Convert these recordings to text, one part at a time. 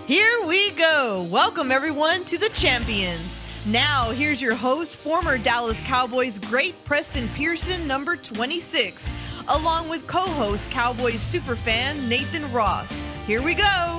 Here we go. Welcome, everyone, to the Champions. Now, here's your host, former Dallas Cowboys great Preston Pearson, number 26, along with co-host Cowboys superfan Nathan Ross. Here we go.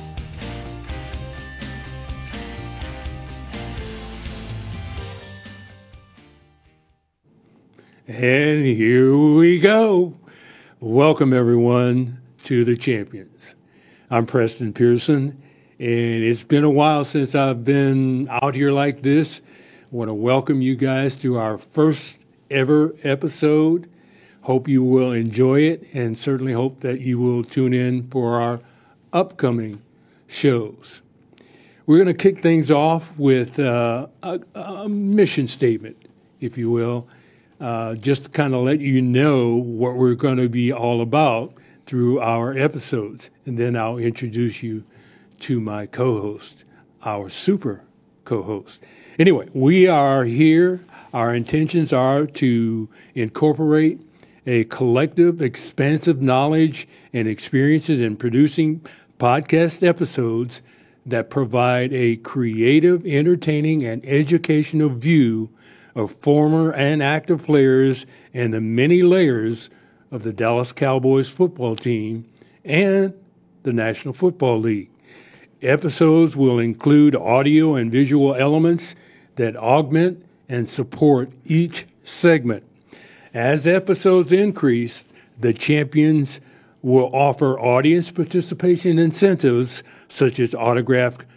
And here we go. Welcome, everyone, to the Champions. I'm Preston Pearson, and it's been a while since I've been out here like this. I want to welcome you guys to our first ever episode. Hope you will enjoy it, and certainly hope that you will tune in for our upcoming shows. We're going to kick things off with a mission statement, if you will. Just to kind of let you know what we're going to be all about through our episodes. And then I'll introduce you to my co-host, our super co-host. Anyway, we are here. Our intentions are to incorporate a collective, expansive knowledge and experiences in producing podcast episodes that provide a creative, entertaining, and educational view of former and active players and the many layers of the Dallas Cowboys football team and the National Football League. Episodes will include audio and visual elements that augment and support each segment. As episodes increase, the Champions will offer audience participation incentives such as autographed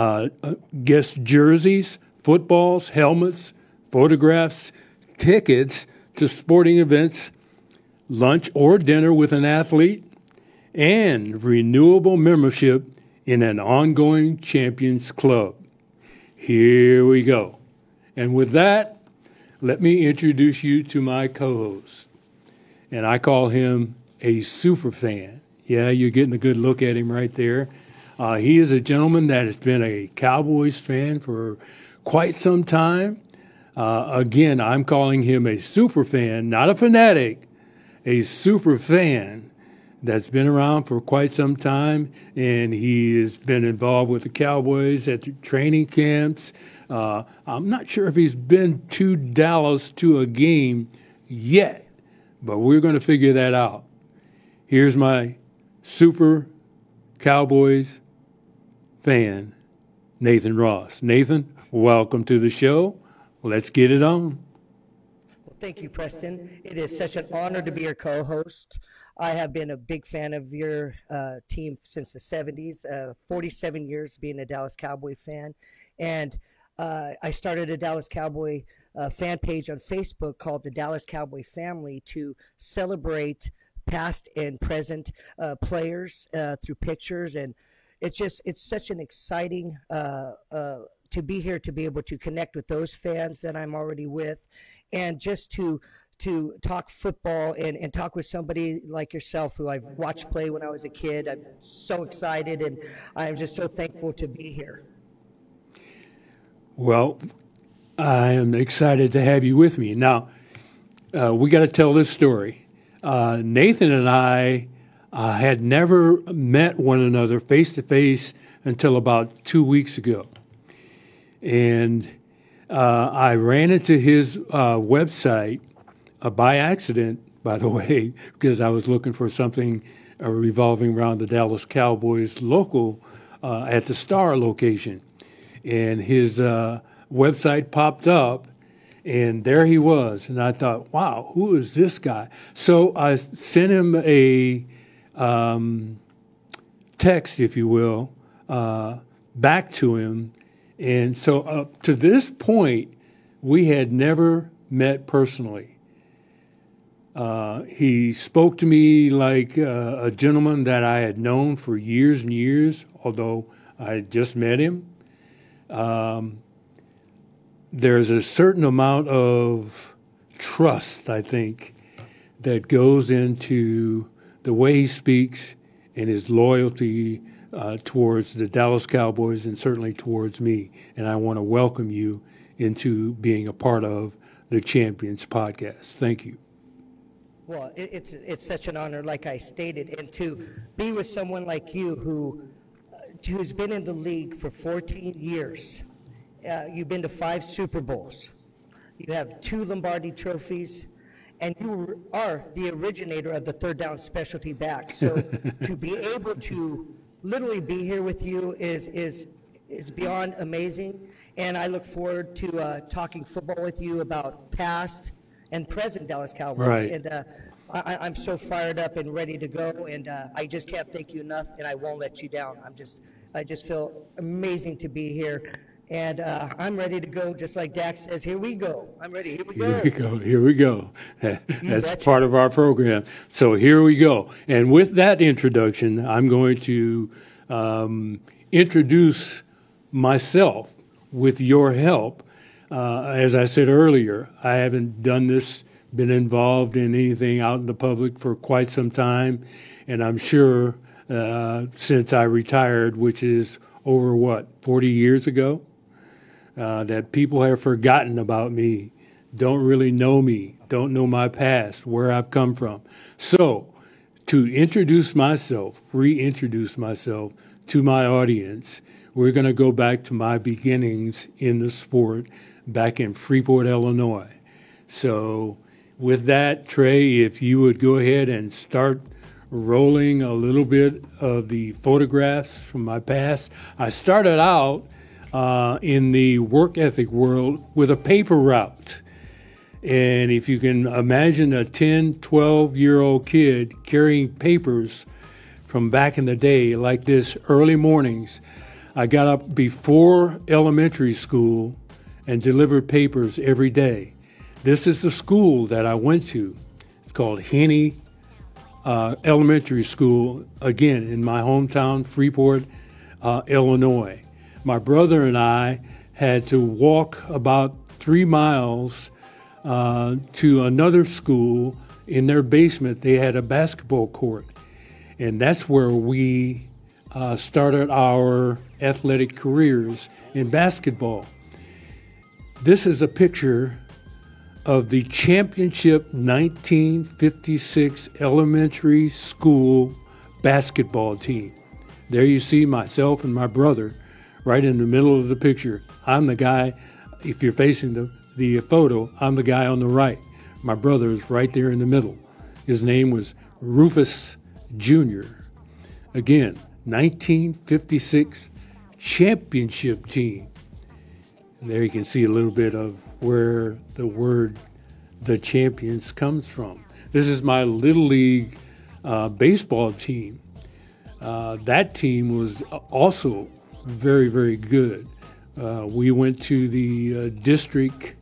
guest jerseys, footballs, helmets, photographs, tickets to sporting events, lunch or dinner with an athlete, and renewable membership in an ongoing Champions Club. Here we go. And with that, let me introduce you to my co-host. And I call him a super fan. Yeah, you're getting a good look at him right there. He is a gentleman that has been a Cowboys fan for quite some time. Again, I'm calling him a super fan, not a fanatic, a super fan that's been around for quite some time, and he has been involved with the Cowboys at the training camps. I'm not sure if he's been to Dallas to a game yet, but we're going to figure that out. Here's my super Cowboys fan, Nathan Ross. Nathan, welcome to the show. Let's get it on. Well, thank you, Preston. It is such an honor to be your co-host. I have been a big fan of your team since the 70s, 47 years being a Dallas Cowboy fan. And I started a Dallas Cowboy fan page on Facebook called the Dallas Cowboy Family to celebrate past and present players through pictures. And it's such an exciting to be here, to be able to connect with those fans that I'm already with, and just to talk football and talk with somebody like yourself who I've watched play when I was a kid. I'm so excited, and I'm just so thankful to be here. Well, I am excited to have you with me. Now, we got to tell this story. Nathan and I had never met one another face-to-face until about 2 weeks ago. And I ran into his website by accident, by the way, because I was looking for something revolving around the Dallas Cowboys local at the Star location. And his website popped up, and there he was. And I thought, wow, who is this guy? So I sent him a text, if you will, back to him. And so up to this point, we had never met personally. He spoke to me like a gentleman that I had known for years and years, although I had just met him. There's a certain amount of trust, I think, that goes into the way he speaks and his loyalty towards the Dallas Cowboys and certainly towards me. And I want to welcome you into being a part of the Champions podcast. Thank you. Well, it's such an honor, like I stated, and to be with someone like you who who's been in the league for 14 years. You've been to 5 Super Bowls. You have 2 Lombardi trophies, and you are the originator of the third down specialty back. So to be able to literally be here with you is beyond amazing. And I look forward to talking football with you about past and present Dallas Cowboys. Right. And I'm so fired up and ready to go, and I just can't thank you enough, and I won't let you down. I just feel amazing to be here, and I'm ready to go. Just like Dax says, here we go. I'm ready. Here we go. Here we go. Here we go. That's betcha. part of our program. So here we go. And with that introduction, I'm going to introduce myself with your help. As I said earlier, I haven't done this, been involved in anything out in the public for quite some time. And I'm sure since I retired, which is over 40 years ago, that people have forgotten about me, don't really know me, don't know my past, where I've come from. So to introduce myself, reintroduce myself to my audience, we're going to go back to my beginnings in the sport back in Freeport, Illinois. So with that, Trey, if you would go ahead and start rolling a little bit of the photographs from my past. I started out in the work ethic world with a paper route. And if you can imagine a 10, 12-year-old kid carrying papers from back in the day like this early mornings, I got up before elementary school and delivered papers every day. This is the school that I went to. It's called Henny Elementary School, again, in my hometown, Freeport, Illinois. My brother and I had to walk about 3 miles to another school. In their basement, they had a basketball court. And that's where we started our athletic careers in basketball. This is a picture of the championship 1956 elementary school basketball team. There you see myself and my brother right in the middle of the picture. I'm the guy, if you're facing the photo, I'm the guy on the right. My brother is right there in the middle. His name was Rufus Jr. Again, 1956 championship team. And there you can see a little bit of where the word "the champions" comes from. This is my Little League baseball team. That team was also very, very good. We went to the district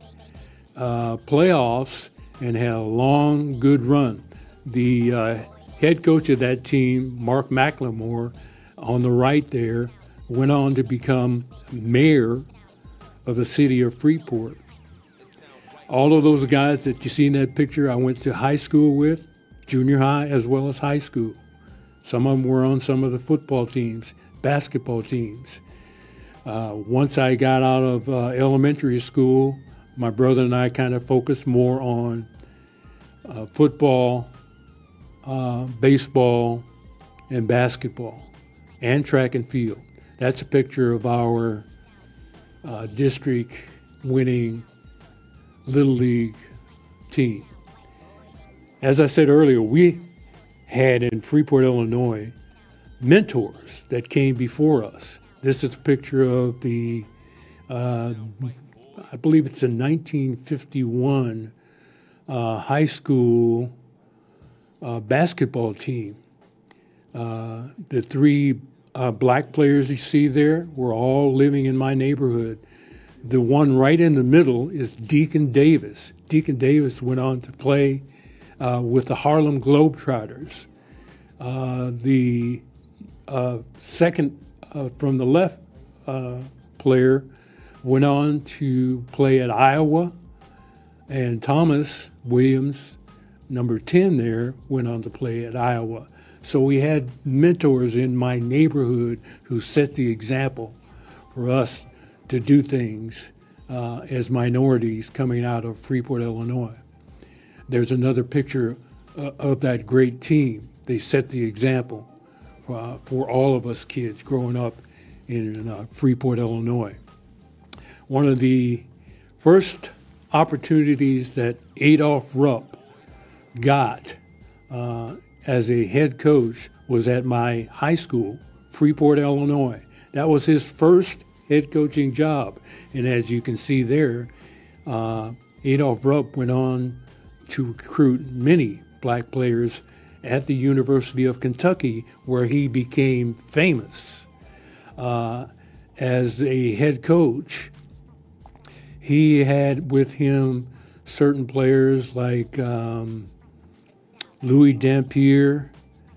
playoffs and had a long, good run. The head coach of that team, Mark McLemore, on the right there, went on to become mayor of the city of Freeport. All of those guys that you see in that picture, I went to high school with, junior high as well as high school. Some of them were on some of the football teams, basketball teams. Once I got out of elementary school, my brother and I kind of focused more on football, baseball, and basketball, and track and field. That's a picture of our district winning Little League team. As I said earlier, we had in Freeport, Illinois, mentors that came before us. This is a picture of the, I believe it's a 1951 high school basketball team. The 3 black players you see there were all living in my neighborhood. The one right in the middle is Deacon Davis. Deacon Davis went on to play with the Harlem Globetrotters. The second from the left player went on to play at Iowa, and Thomas Williams, number 10 there, went on to play at Iowa. So we had mentors in my neighborhood who set the example for us to do things as minorities coming out of Freeport, Illinois. There's another picture of that great team. They set the example for all of us kids growing up in Freeport, Illinois. One of the first opportunities that Adolph Rupp got as a head coach was at my high school, Freeport, Illinois. That was his first head coaching job. And as you can see there, Adolph Rupp went on to recruit many black players at the University of Kentucky, where he became famous. As a head coach, he had with him certain players like Louis Dampier,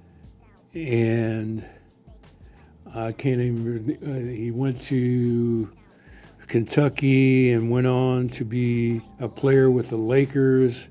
and I can't even, he went to Kentucky and went on to be a player with the Lakers.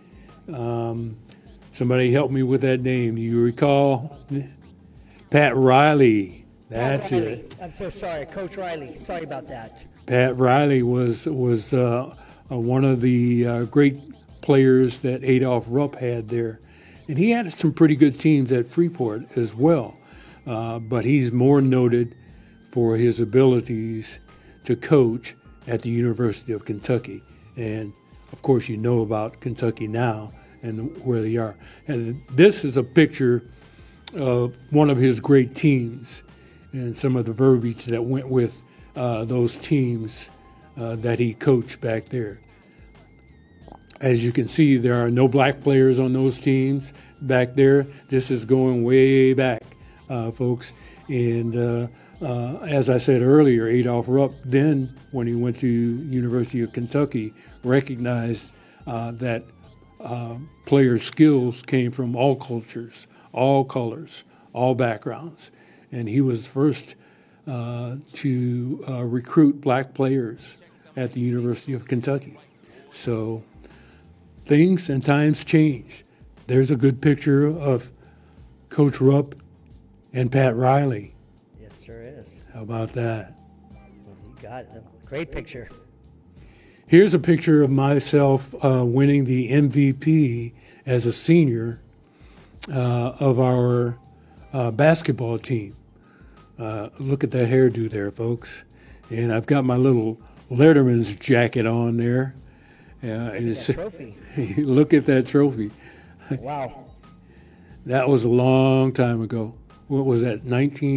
Somebody help me with that name. Do you recall? Pat Riley. That's Riley. it. I'm so sorry, Coach Riley. Sorry about that. Pat Riley was one of the great players that Adolph Rupp had there. And he had some pretty good teams at Freeport as well. But he's more noted for his abilities to coach at the University of Kentucky. And, of course, you know about Kentucky now and where they are. And this is a picture of one of his great teams and some of the verbiage that went with those teams that he coached back there. As you can see, there are no black players on those teams back there. This is going way back, folks. And as I said earlier, Adolph Rupp then, when he went to University of Kentucky, recognized that player skills came from all cultures, all colors, all backgrounds. And he was first to recruit black players at the University of Kentucky. So things and times change. There's a good picture of Coach Rupp and Pat Riley. Yes, sure is. How about that? You got it. Great picture. Here's a picture of myself winning the MVP as a senior of our basketball team. Look at that hairdo there, folks. And I've got my little Letterman's jacket on there. And it's, Trophy. look at that trophy. Wow. That was a long time ago. What was that,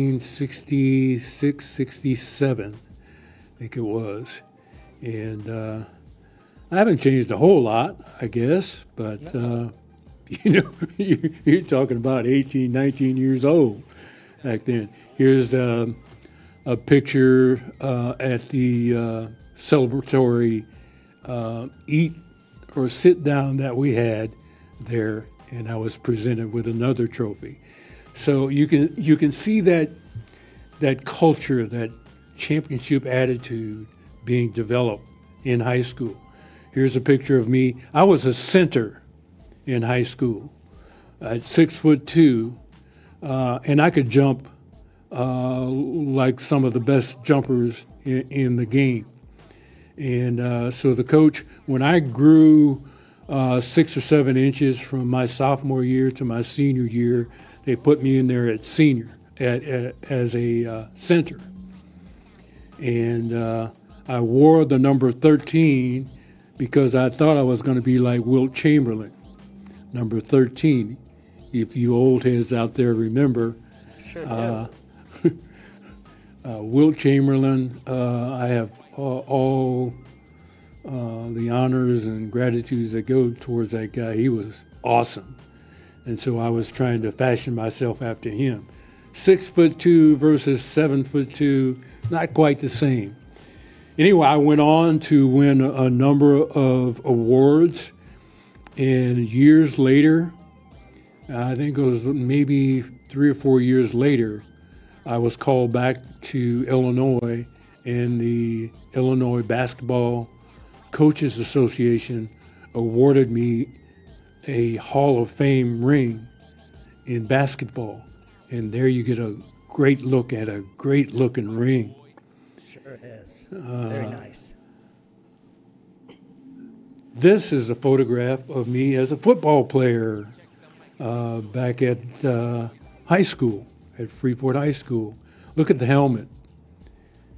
1966, 67, I think it was. And I haven't changed a whole lot, I guess, but, you're talking about 18, 19 years old back then. Here's a picture at the celebratory eat or sit down that we had there, and I was presented with another trophy. So you can see that culture, that championship attitude being developed in high school. Here's a picture of me. I was a center in high school at 6'2", and I could jump like some of the best jumpers in the game. And so the coach, when I grew 6 or 7 inches from my sophomore year to my senior year, they put me in there at senior as a center. And I wore the number 13 because I thought I was going to be like Wilt Chamberlain, number 13. If you old heads out there remember, Sure do. Wilt Chamberlain, I have all the honors and gratitudes that go towards that guy. He was awesome. And so I was trying to fashion myself after him. 6'2" versus 7'2", not quite the same. Anyway, I went on to win a number of awards, and years later, I think it was maybe 3 or 4 years later, I was called back to Illinois, and the Illinois Basketball Coaches Association awarded me a Hall of Fame ring in basketball. And there you get a great look at a great looking ring. Sure is. Very nice. This is a photograph of me as a football player back at high school, at Freeport High School. Look at the helmet.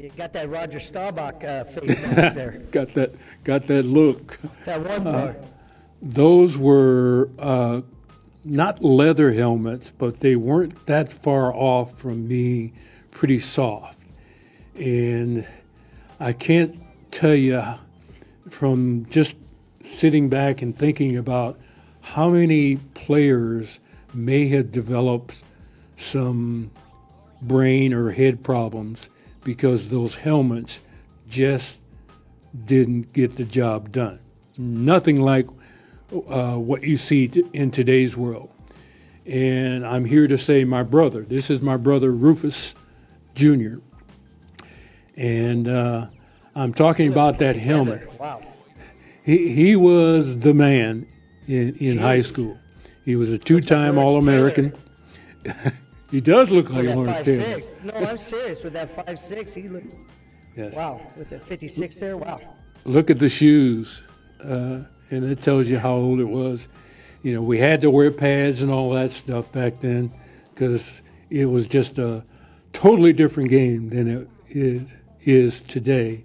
You got that Roger Staubach face mask there. got that look. That one bar. Those were not leather helmets, but they weren't that far off from being pretty soft. And I can't tell you from just sitting back and thinking about how many players may have developed some brain or head problems because those helmets just didn't get the job done. Nothing like what you see in today's world. And I'm here to say this is my brother Rufus Jr. And I'm talking about that helmet. Wow. He was the man in high school. He was a two-time All-American. He does look like Lawrence Taylor. No, I'm serious. With that 5'6", he looks, Yes. wow. With the 56 there, wow. Look at the shoes, and it tells you how old it was. You know, we had to wear pads and all that stuff back then because it was just a totally different game than it is today.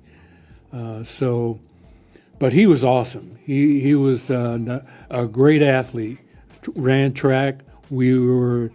But he was awesome. He was a great athlete. Ran track. We were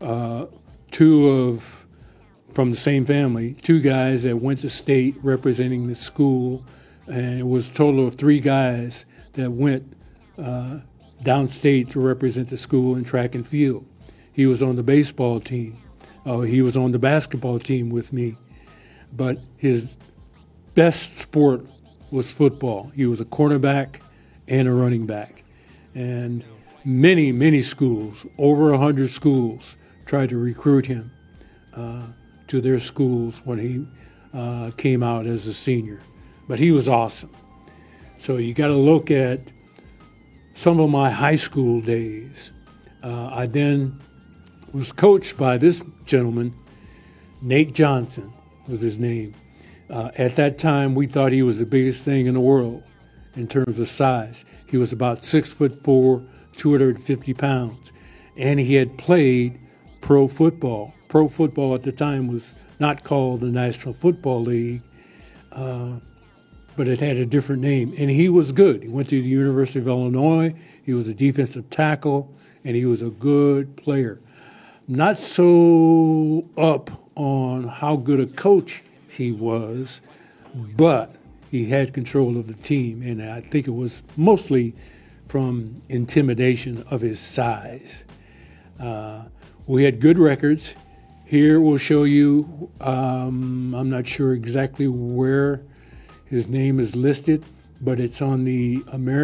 from the same family, two guys that went to state representing the school, and it was a total of three guys that went downstate to represent the school in track and field. He was on the baseball team. He was on the basketball team with me. But his best sport was football. He was a cornerback and a running back. And many, many schools, over 100 schools, tried to recruit him to their schools when he came out as a senior. But he was awesome. So you got to look at some of my high school days. I then was coached by this gentleman, Nate Johnson was his name. At that time, we thought he was the biggest thing in the world in terms of size. He was about 6'4", 250 pounds, and he had played pro football. Pro football at the time was not called the National Football League, but it had a different name, and he was good. He went to the University of Illinois. He was a defensive tackle, and he was a good player. Not so up on how good a coach he was, but he had control of the team, and I think it was mostly from intimidation of his size. We had good records. Here we'll show you, I'm not sure exactly where his name is listed, but it's on the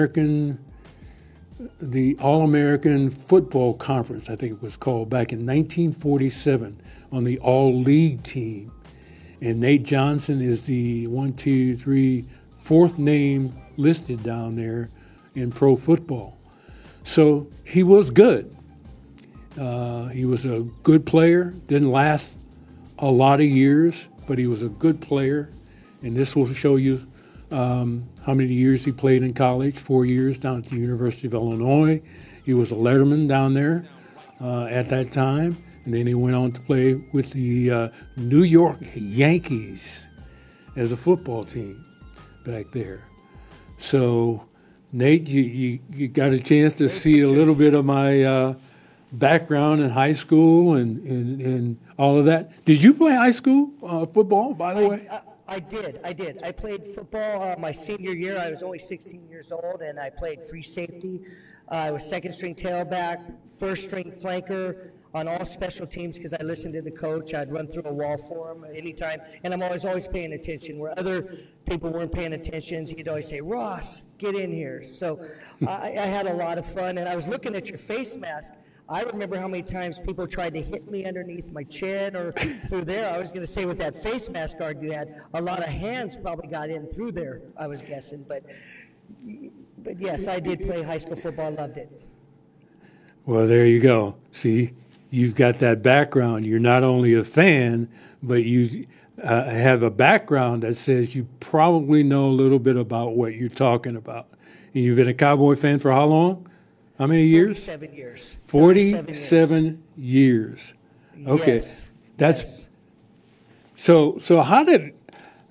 All-American Football Conference, I think it was called, back in 1947 on the All-League team. And Nate Johnson is the fourth name listed down there in pro football. So he was good. He was a good player. Didn't last a lot of years, but he was a good player. And this will show you how many years he played in college, 4 years down at the University of Illinois. He was a letterman down there at that time. And then he went on to play with the New York Yankees as a football team back there. So, Nate, you got a chance to see a little bit of my background in high school and all of that. Did you play high school football, by the way? I did. I played football my senior year. I was only 16 years old, and I played free safety. I was second-string tailback, first-string flanker on all special teams because I listened to the coach. I'd run through a wall for him anytime, and I'm always paying attention. Where other people weren't paying attention, he'd always say, "Ross, get in here." So I had a lot of fun, and I was looking at your face mask. I remember how many times people tried to hit me underneath my chin or through there. I was going to say with that face mask guard you had, a lot of hands probably got in through there, I was guessing. But yes, I did play high school football. Loved it. Well, there you go. See, you've got that background. You're not only a fan, but you have a background that says you probably know a little bit about what you're talking about. And you've been a Cowboy fan for how long? How many years? 47 years. 47 years. Okay. Yes. That's yes. so how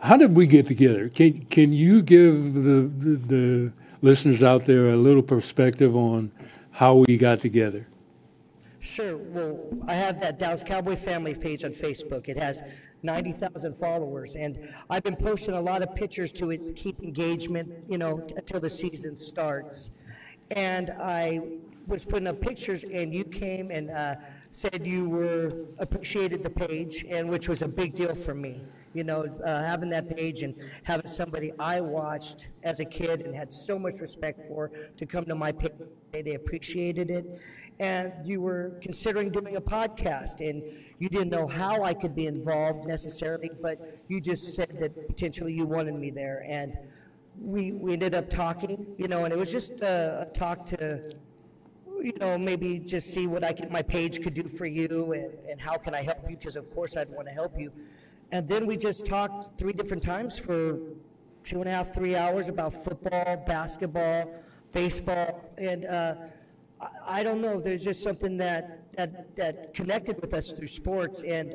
how did we get together? Can you give the listeners out there a little perspective on how we got together? Sure. Well, I have that Dallas Cowboy family page on Facebook. It has 90,000 followers, and I've been posting a lot of pictures to keep engagement, until the season starts. And I was putting up pictures, and you came and said you appreciated the page, and which was a big deal for me. Having that page and having somebody I watched as a kid and had so much respect for to come to my page, they appreciated it. And you were considering doing a podcast, and you didn't know how I could be involved necessarily, but you just said that potentially you wanted me there. And we ended up talking, and it was just a talk to, maybe just see what my page could do for you and how can I help you, because of course I'd want to help you. And then we just talked 3 different times for 2.5, 3 hours about football, basketball, baseball, and I don't know. There's just something that connected with us through sports, and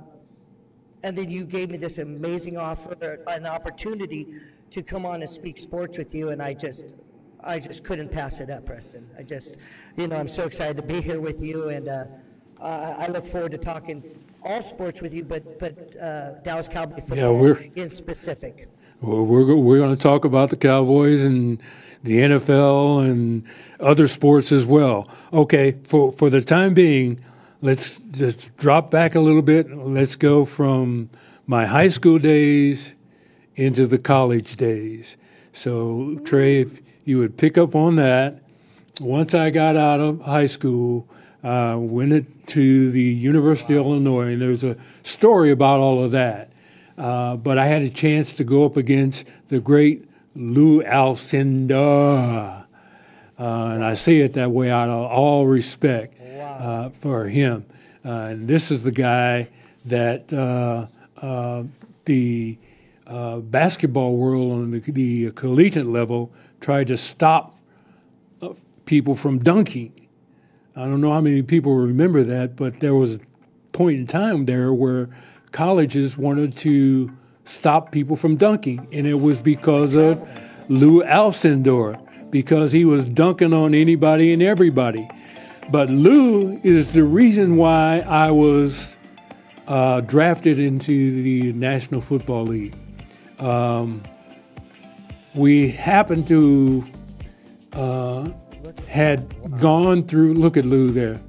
then you gave me this amazing offer, an opportunity to come on and speak sports with you, and I just couldn't pass it up, Preston. I'm so excited to be here with you, and I look forward to talking all sports with you, but Dallas Cowboy football in specific. Well, we're going to talk about the Cowboys and the NFL and other sports as well. Okay, for the time being, let's just drop back a little bit. Let's go from my high school days into the college days. So, Trey, if you would pick up on that. Once I got out of high school, went to the University of Illinois, and there's a story about all of that. But I had a chance to go up against the great Lou Alcindor. And I say it that way out of all respect for him. And this is the guy that the basketball world on the collegiate level tried to stop people from dunking. I don't know how many people remember that, but there was a point in time there where colleges wanted to stop people from dunking, and it was because of Lou Alcindor, because he was dunking on anybody and everybody. But Lou is the reason why I was drafted into the National Football League. We happened to had gone through. Look at Lou there.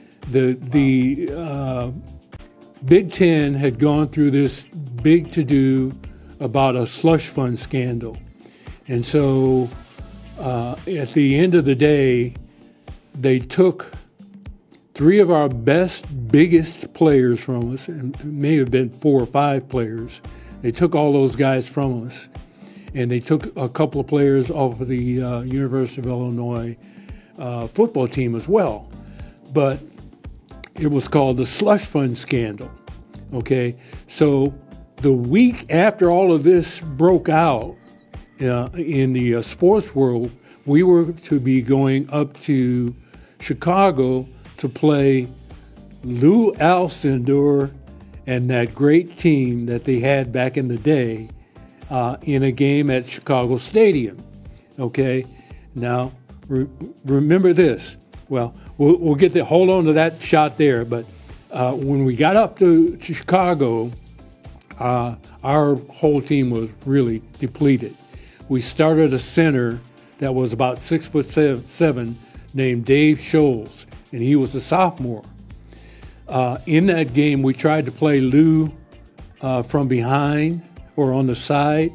The Big Ten had gone through this big to-do about a slush fund scandal, and so at the end of the day, they took 3 of our biggest players from us, and it may have been 4 or 5 players. They took all those guys from us, and they took a couple of players off of the University of Illinois football team as well. But it was called the slush fund scandal. Okay, so the week after all of this broke out in the sports world, we were to be going up to Chicago to play Lou Alcindor and that great team that they had back in the day in a game at Chicago Stadium. Okay, now remember this. Well, we'll get there. Hold on to that shot there. But when we got up to Chicago, our whole team was really depleted. We started a center that was about 6'7", named Dave Scholes, and he was a sophomore. In that game, we tried to play Lou from behind or on the side.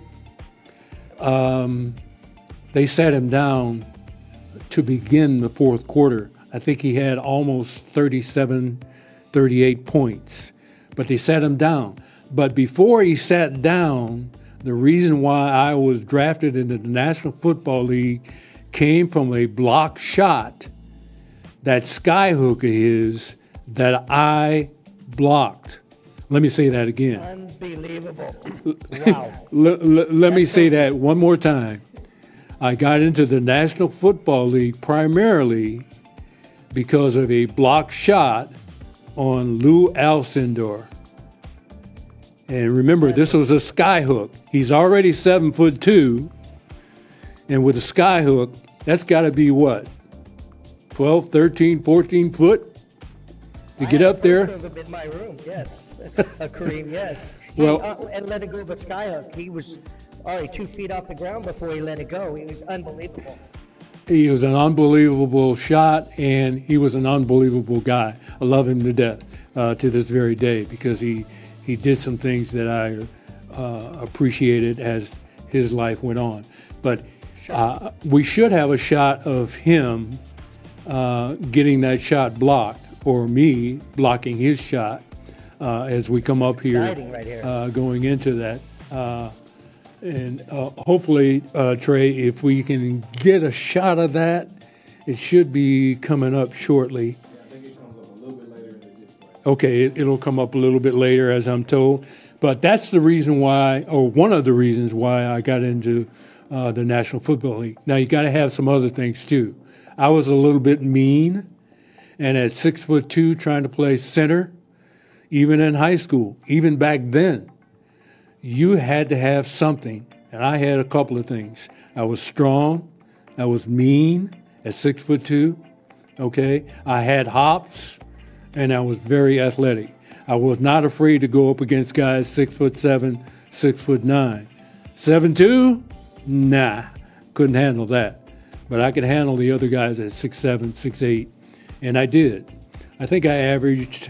They sat him down to begin the fourth quarter. I think he had almost 37, 38 points, but they sat him down. But before he sat down, the reason why I was drafted into the National Football League came from a block shot, that skyhook of his, that I blocked. Let me say that again. Unbelievable. Wow. Let me say that one more time. I got into the National Football League primarily because of a block shot on Lou Alcindor. And remember, this was a sky hook. He's already 7'2", and with a sky hook, that's got to be what, 12, 13, 14 foot to get up there? I have him in my room, yes. Kareem, yes. Well, and let it go of a sky hook. He was already 2 feet off the ground before he let it go. He was unbelievable. he was an unbelievable shot, and he was an unbelievable guy. I love him to death to this very day because he did some things that I appreciated as his life went on. But we should have a shot of him getting that shot blocked, or me blocking his shot as we come up here, right here. going into that. And hopefully, Trey, if we can get a shot of that, it should be coming up shortly. I think it comes up a little bit later in the display. Okay, it'll come up a little bit later, as I'm told. But that's the reason why, or one of the reasons why I got into the National Football League. Now, you got to have some other things, too. I was a little bit mean, and at 6'2", trying to play center, even in high school, even back then, you had to have something. And I had a couple of things. I was strong. I was mean at 6'2", okay? I had hops, and I was very athletic. I was not afraid to go up against guys 6'7", 6'9". 7'2", nah, couldn't handle that. But I could handle the other guys at 6'7", 6'8", and I did. I think I averaged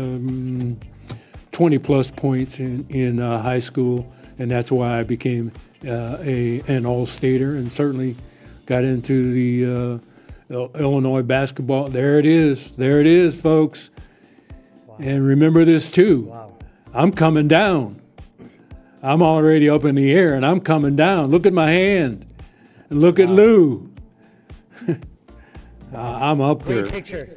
20-plus points in high school, and that's why I became an all-stater and certainly got into the Illinois basketball. There it is, folks. Wow. And remember this, too. Wow. I'm coming down. I'm already up in the air, and I'm coming down. Look at my hand. And look at Lou. I'm up there. Great picture.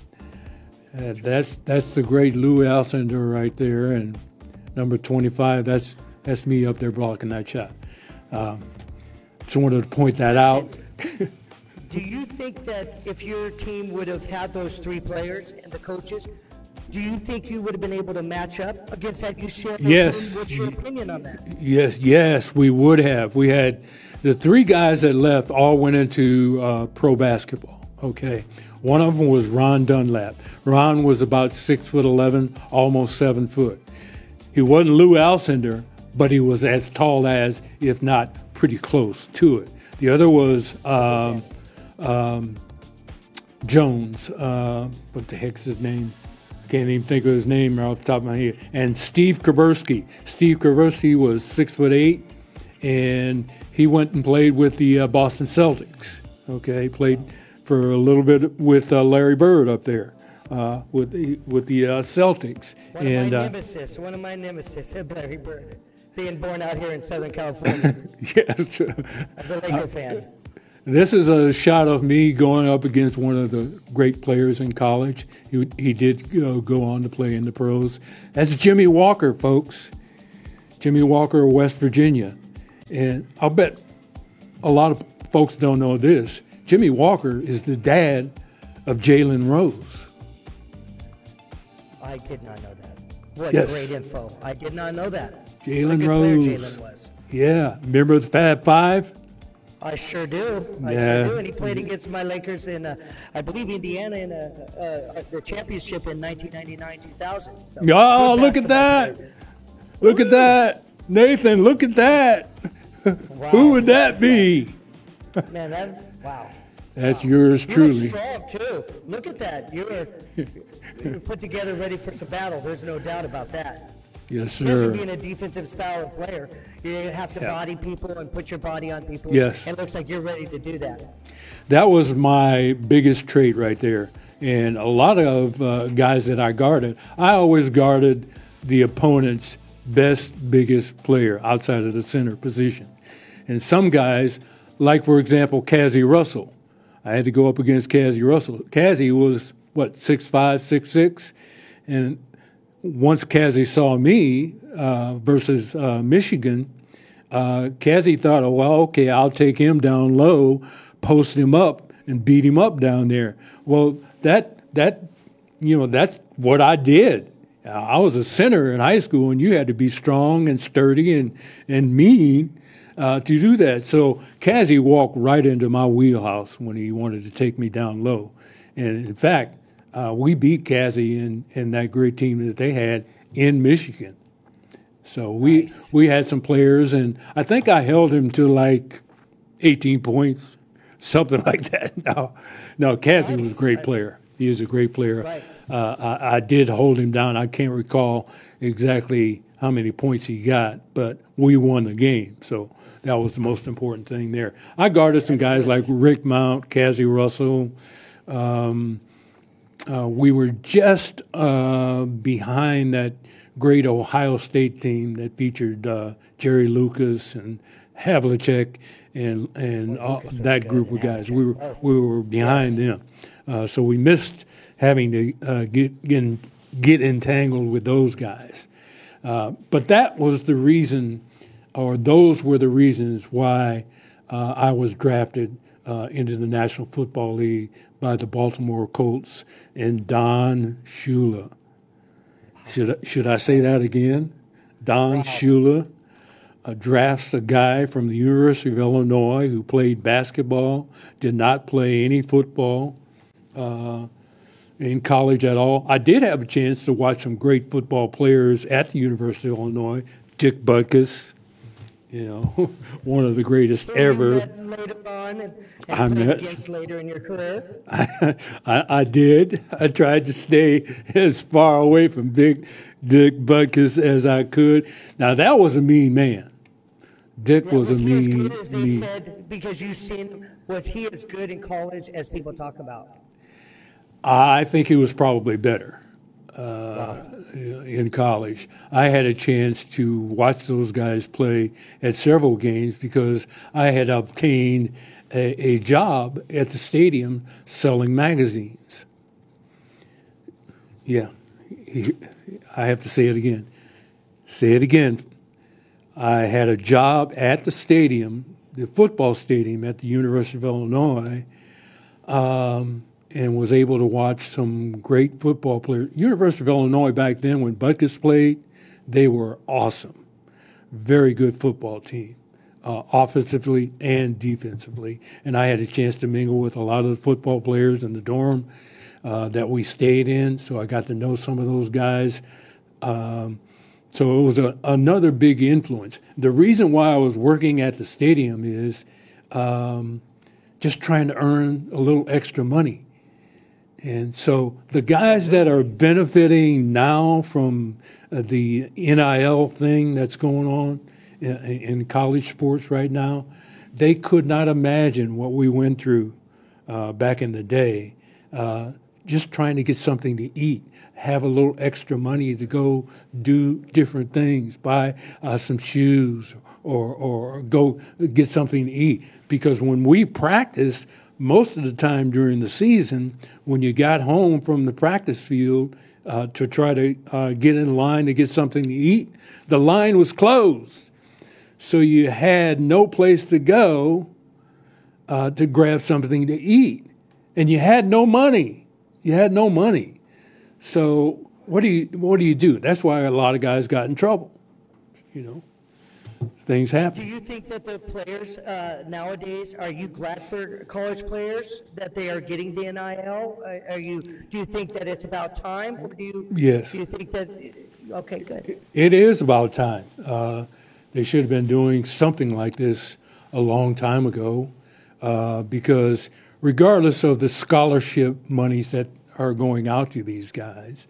That's the great Lou Alcindor right there, and number 25. That's me up there blocking that shot. Just wanted to point that out. Do you think that if your team would have had those 3 players and the coaches, do you think you would have been able to match up against that UCLA Yes. team? What's your opinion on that? Yes, we would have. We had the 3 guys that left all went into pro basketball. Okay, one of them was Ron Dunlap. Ron was about 6'11", almost 7 foot. He wasn't Lou Alcindor, but he was as tall as, if not pretty close to it. The other was Jones. What the heck's his name? I can't even think of his name right off the top of my head. And Steve Kuberski. Steve Kuberski was 6'8", and he went and played with the Boston Celtics. Okay, played for a little bit with Larry Bird up there with the Celtics. One of my nemesis, Larry Bird, being born out here in Southern California. Yes. As a Laker fan. This is a shot of me going up against one of the great players in college. He did go on to play in the pros. That's Jimmy Walker, folks. Jimmy Walker of West Virginia. And I'll bet a lot of folks don't know this. Jimmy Walker is the dad of Jalen Rose. I did not know that. What Yes. great info. I did not know that. Jalen What a good Rose. player Jalen was. Yeah. Remember the Fab Five? I sure do. And he played against my Lakers in, I believe, Indiana in the championship in 1999-2000. So, Oh, good look at basketball that. player. Look at that. Nathan, look at that. Wow. Who would that be? Man, wow. That's yours You truly. look strong, too. Look at that. You're put together, ready for some battle. There's no doubt about that. Yes, Especially sir. being a defensive style of player. You have to body people and put your body on people. Yes. It looks like you're ready to do that. That was my biggest trait right there. And a lot of guys that I guarded, I always guarded the opponent's best, biggest player outside of the center position. And some guys, like, for example, Cazzie Russell. I had to go up against Cazzie Russell. Cazzie was, 6'5", 6'6", and once Cazzie saw me versus Michigan, Cazzie thought, oh, well, okay, I'll take him down low, post him up, and beat him up down there. Well, that's what I did. I was a center in high school, and you had to be strong and sturdy and mean to do that. So Cassie walked right into my wheelhouse when he wanted to take me down low. And in fact, we beat Cassie in that great team that they had in Michigan. So we had some players, and I think I held him to like 18 points, something like that. No, Cassie was a great player. He is a great player. Right. I did hold him down. I can't recall exactly how many points he got, but we won the game. So that was the most important thing there. I guarded some guys like Rick Mount, Cassie Russell. We were just behind that great Ohio State team that featured Jerry Lucas and Havlicek and that group of guys. We were behind them, so we missed having to get entangled with those guys. But that was the reason, or those were the reasons why I was drafted into the National Football League by the Baltimore Colts and Don Shula. Should I say that again? Don Shula drafts a guy from the University of Illinois who played basketball, did not play any football in college at all. I did have a chance to watch some great football players at the University of Illinois. Dick Butkus, one of the greatest ever. Later on, and I met against later in your career. I did. I tried to stay as far away from Dick Butkus as I could. Now that was a mean man. Dick was a he as mean. good as they said, because you've seen him, was he as good in college as people talk about? I think he was probably better in college. I had a chance to watch those guys play at several games because I had obtained a job at the stadium selling magazines. Yeah, I have to say it again. Say it again. I had a job at the stadium, the football stadium at the University of Illinois, and was able to watch some great football players. University of Illinois back then, when Butkus played, they were awesome. Very good football team, offensively and defensively. And I had a chance to mingle with a lot of the football players in the dorm that we stayed in, so I got to know some of those guys. So it was another big influence. The reason why I was working at the stadium is just trying to earn a little extra money. And so the guys that are benefiting now from the NIL thing that's going on in college sports right now, they could not imagine what we went through back in the day, just trying to get something to eat, have a little extra money to go do different things, buy some shoes or go get something to eat. Because when we practiced, most of the time during the season, when you got home from the practice field to try to get in line to get something to eat, the line was closed. So you had no place to go to grab something to eat. And you had no money. So what do you do? That's why a lot of guys got in trouble. Things happen. Do you think that the players nowadays, are you glad for college players that they are getting the NIL? Do you think that it's about time, or Yes. Do you think that? Okay, good. It is about time. They should have been doing something like this a long time ago, because regardless of the scholarship monies that are going out to these guys,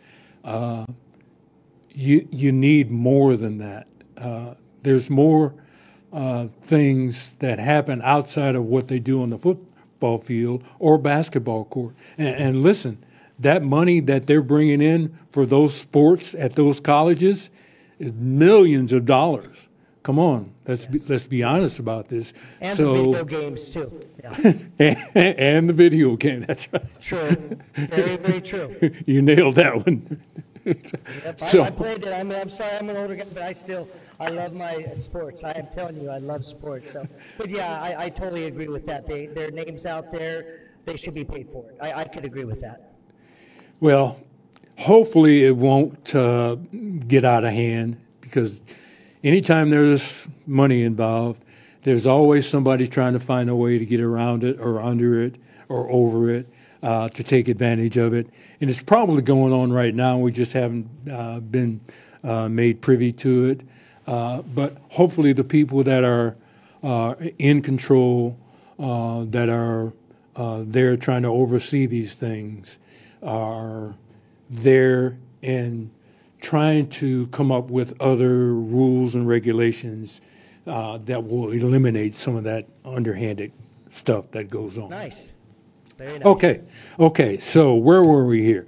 you need more than that. There's more things that happen outside of what they do on the football field or basketball court. And listen, that money that they're bringing in for those sports at those colleges is millions of dollars. Come on, let's be honest about this. And the video games too. Yeah. And the video game. That's right. True. Very, very true. You nailed that one. Yep, So- I played it. I'm sorry, I'm an older guy, but I love my sports. I am telling you, I love sports. So, but yeah, I totally agree with that. Their names out there, they should be paid for it. I could agree with that. Well, hopefully it won't get out of hand, because anytime there's money involved, there's always somebody trying to find a way to get around it or under it or over it to take advantage of it. And it's probably going on right now. We just haven't been made privy to it. But hopefully the people that are in control, that are there trying to oversee these things, are there and trying to come up with other rules and regulations that will eliminate some of that underhanded stuff that goes on. Nice. Very nice. Okay. So where were we here?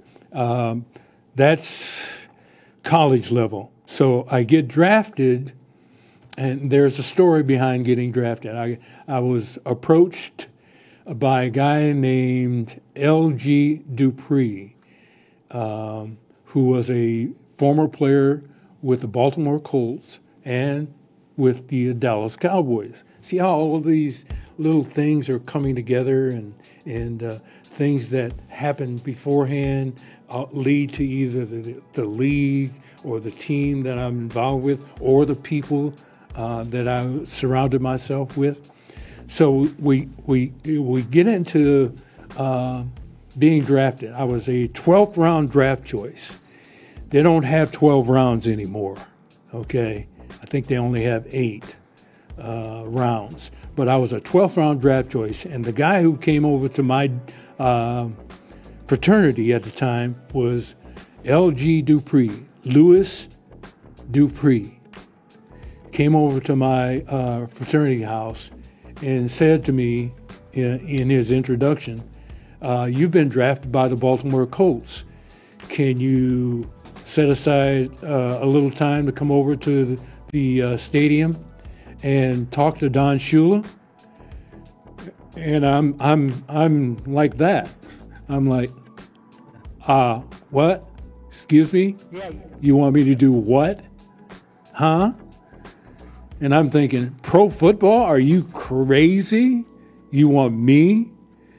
That's college level. So I get drafted, and there's a story behind getting drafted. I was approached by a guy named L.G. Dupree, who was a former player with the Baltimore Colts and with the Dallas Cowboys. See how all of these little things are coming together, and things that happen beforehand lead to either the league or the team that I'm involved with or the people that I surrounded myself with. So we get into being drafted. I was a 12th round draft choice. They don't have 12 rounds anymore, okay? I think they only have 8 rounds. But I was a 12th round draft choice, and the guy who came over to my fraternity at the time was L.G. Dupree, Louis Dupree. Came over to my fraternity house and said to me in his introduction, you've been drafted by the Baltimore Colts. Can you set aside a little time to come over to the stadium and talk to Don Shula? And I'm like that. I'm like, what? Excuse me? Yeah. You want me to do what? Huh? And I'm thinking, pro football? Are you crazy? You want me?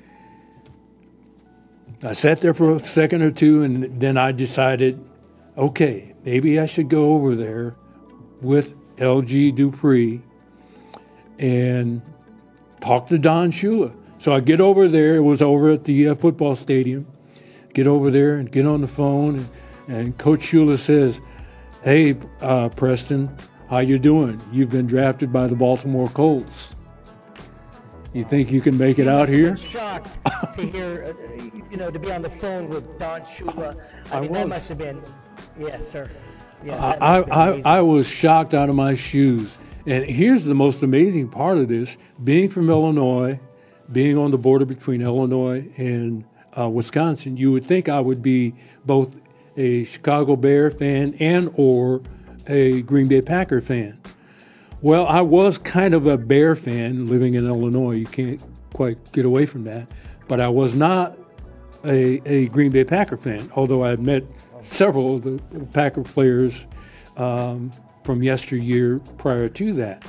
I sat there for a second or two, and then I decided, okay, maybe I should go over there with L.G. Dupree and talk to Don Shula. So I get over there. It was over at the football stadium. Get over there and get on the phone, and Coach Shula says, hey, Preston, how you doing? You've been drafted by the Baltimore Colts. You think you can make it out here? I'm shocked to hear, to be on the phone with Don Shula. I mean, that must have been, yes, sir. Yes, that must have been amazing. I was shocked out of my shoes. And here's the most amazing part of this. Being from Illinois, being on the border between Illinois and Wisconsin, you would think I would be both a Chicago Bear fan and or a Green Bay Packer fan. Well, I was kind of a Bear fan living in Illinois. You can't quite get away from that. But I was not a Green Bay Packer fan, although I had met several of the Packer players from yesteryear prior to that.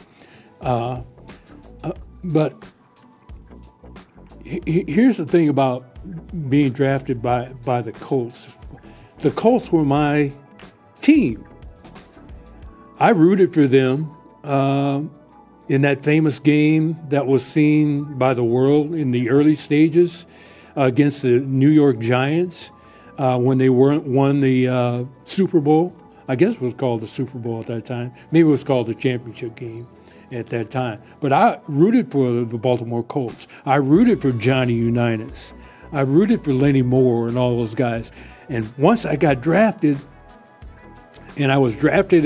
But here's the thing about being drafted by the Colts. The Colts were my team. I rooted for them in that famous game that was seen by the world in the early stages against the New York Giants when they won the Super Bowl. I guess it was called the Super Bowl at that time. Maybe it was called the championship game at that time. But I rooted for the Baltimore Colts. I rooted for Johnny Unitas. I rooted for Lenny Moore and all those guys. And once I got drafted, and I was drafted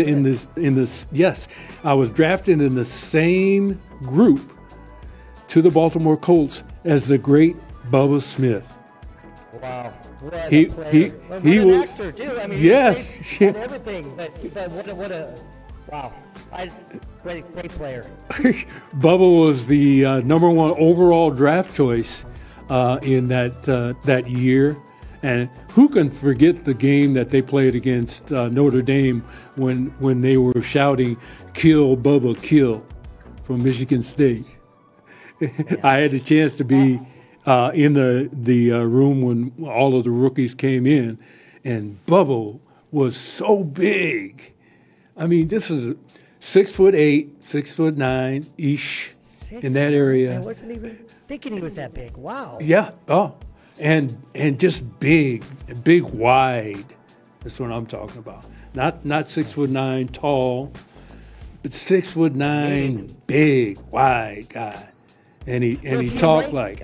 I was drafted in the same group to the Baltimore Colts as the great Bubba Smith. Wow. What He a player. he an was actor, too. I mean, yes. he played everything. But what a wow. Great player. Bubba was the number one overall draft choice in that year. And who can forget the game that they played against Notre Dame when they were shouting, "Kill Bubba, kill," from Michigan State? Yeah. I had the chance to be in the room when all of the rookies came in, and Bubba was so big. I mean, this is 6'8", 6'9" ish in that area. I wasn't even thinking he was that big. Wow. Yeah. Oh, and just big, wide. That's what I'm talking about. Not 6'9" tall, but 6'9", big, wide guy. And he talked like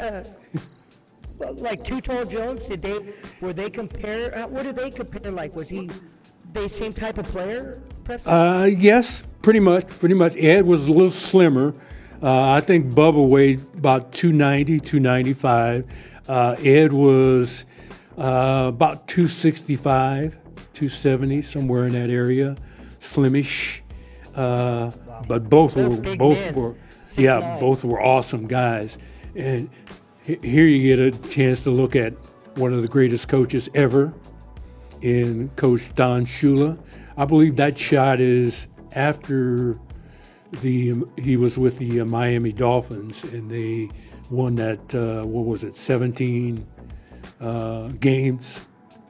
Too Tall Jones. Were they compare? What did they compare like? Was they same type of player, Preston? Yes, pretty much. Ed was a little slimmer. I think Bubba weighed about 290, 295. Ed was about 265, 270, somewhere in that area, slimish. But both were 6'9". both were awesome guys. And here you get a chance to look at one of the greatest coaches ever, in Coach Don Shula. I believe that shot is after he was with the Miami Dolphins, and they won that 17 games,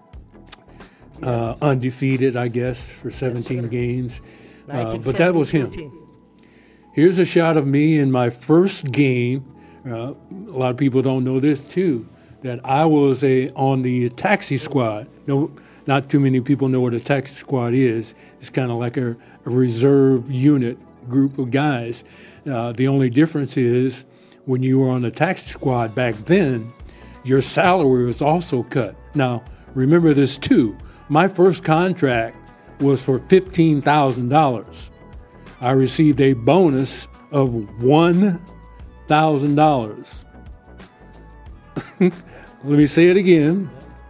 undefeated, I guess, for 17 games. But that was him. Here's a shot of me in my first game. A lot of people don't know this too, that I was on the taxi squad. No, not too many people know what a taxi squad is. It's kind of like a reserve unit group of guys. The only difference is when you were on the taxi squad back then, your salary was also cut. Now, remember this too. My first contract was for $15,000. I received a bonus of $1,000. Let me say it again.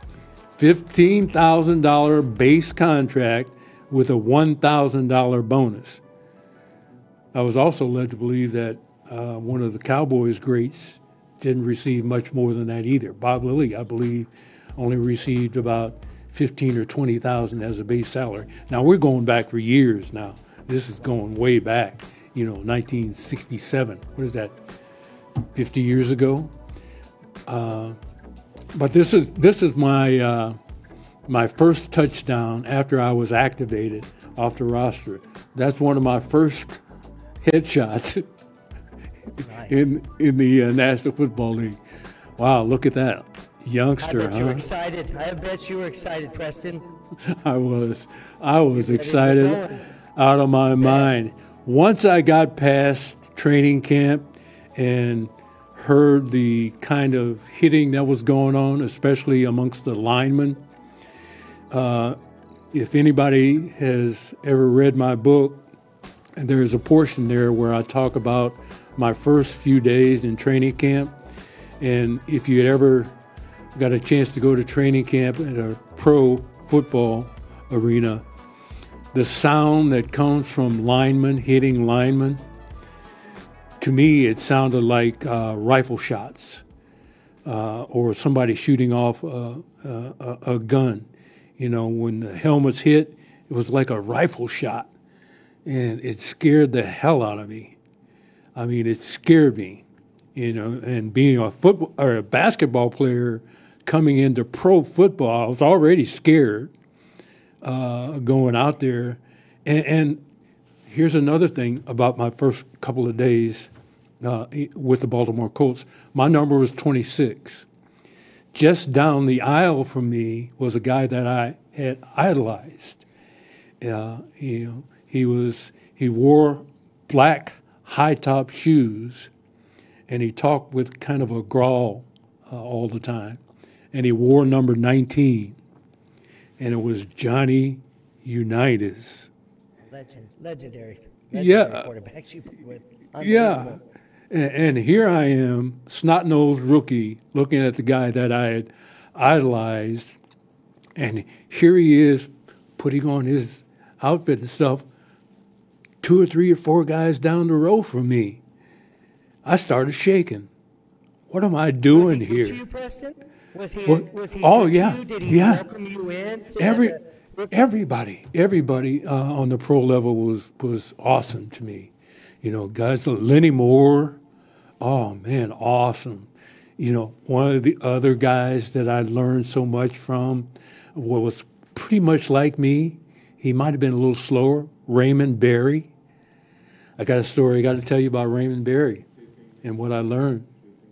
$15,000 base contract with a $1,000 bonus. I was also led to believe that one of the Cowboys greats didn't receive much more than that either. Bob Lilly, I believe, only received about $15,000 or $20,000 as a base salary. Now we're going back for years now. This is going way back, 1967. What is that? 50 years ago. But this is my my first touchdown after I was activated off the roster. That's one of my first headshots in the National Football League. Wow, look at that. Youngster, I bet you were excited. I bet you were excited, Preston. I was excited out of my mind. Once I got past training camp and heard the kind of hitting that was going on, especially amongst the linemen. If anybody has ever read my book, there's a portion there where I talk about my first few days in training camp. And if you had ever got a chance to go to training camp at a pro football arena, the sound that comes from linemen hitting linemen, to me, it sounded like rifle shots or somebody shooting off a gun. When the helmets hit, it was like a rifle shot, and it scared the hell out of me. I mean, it scared me, and being a football or a basketball player coming into pro football, I was already scared going out there. And here's another thing about my first couple of days with the Baltimore Colts. My number was 26. Just down the aisle from me was a guy that I had idolized. He wore black high-top shoes, and he talked with kind of a drawl all the time. And he wore number 19, and it was Johnny Unitas. Legendary quarterback she played with. Yeah. And here I am, snot-nosed rookie, looking at the guy that I had idolized, and here he is putting on his outfit and stuff 2 or 3 or 4 guys down the row from me. I started shaking. What am I doing here? Was he good to you, Preston? Was he oh, good yeah. to you? Did he welcome you in? Everybody on the pro level was awesome to me. Guys like Lenny Moore, oh man, awesome. one of the other guys that I learned so much from was pretty much like me. He might have been a little slower. Raymond Berry. I got a story I got to tell you about Raymond Berry and what I learned.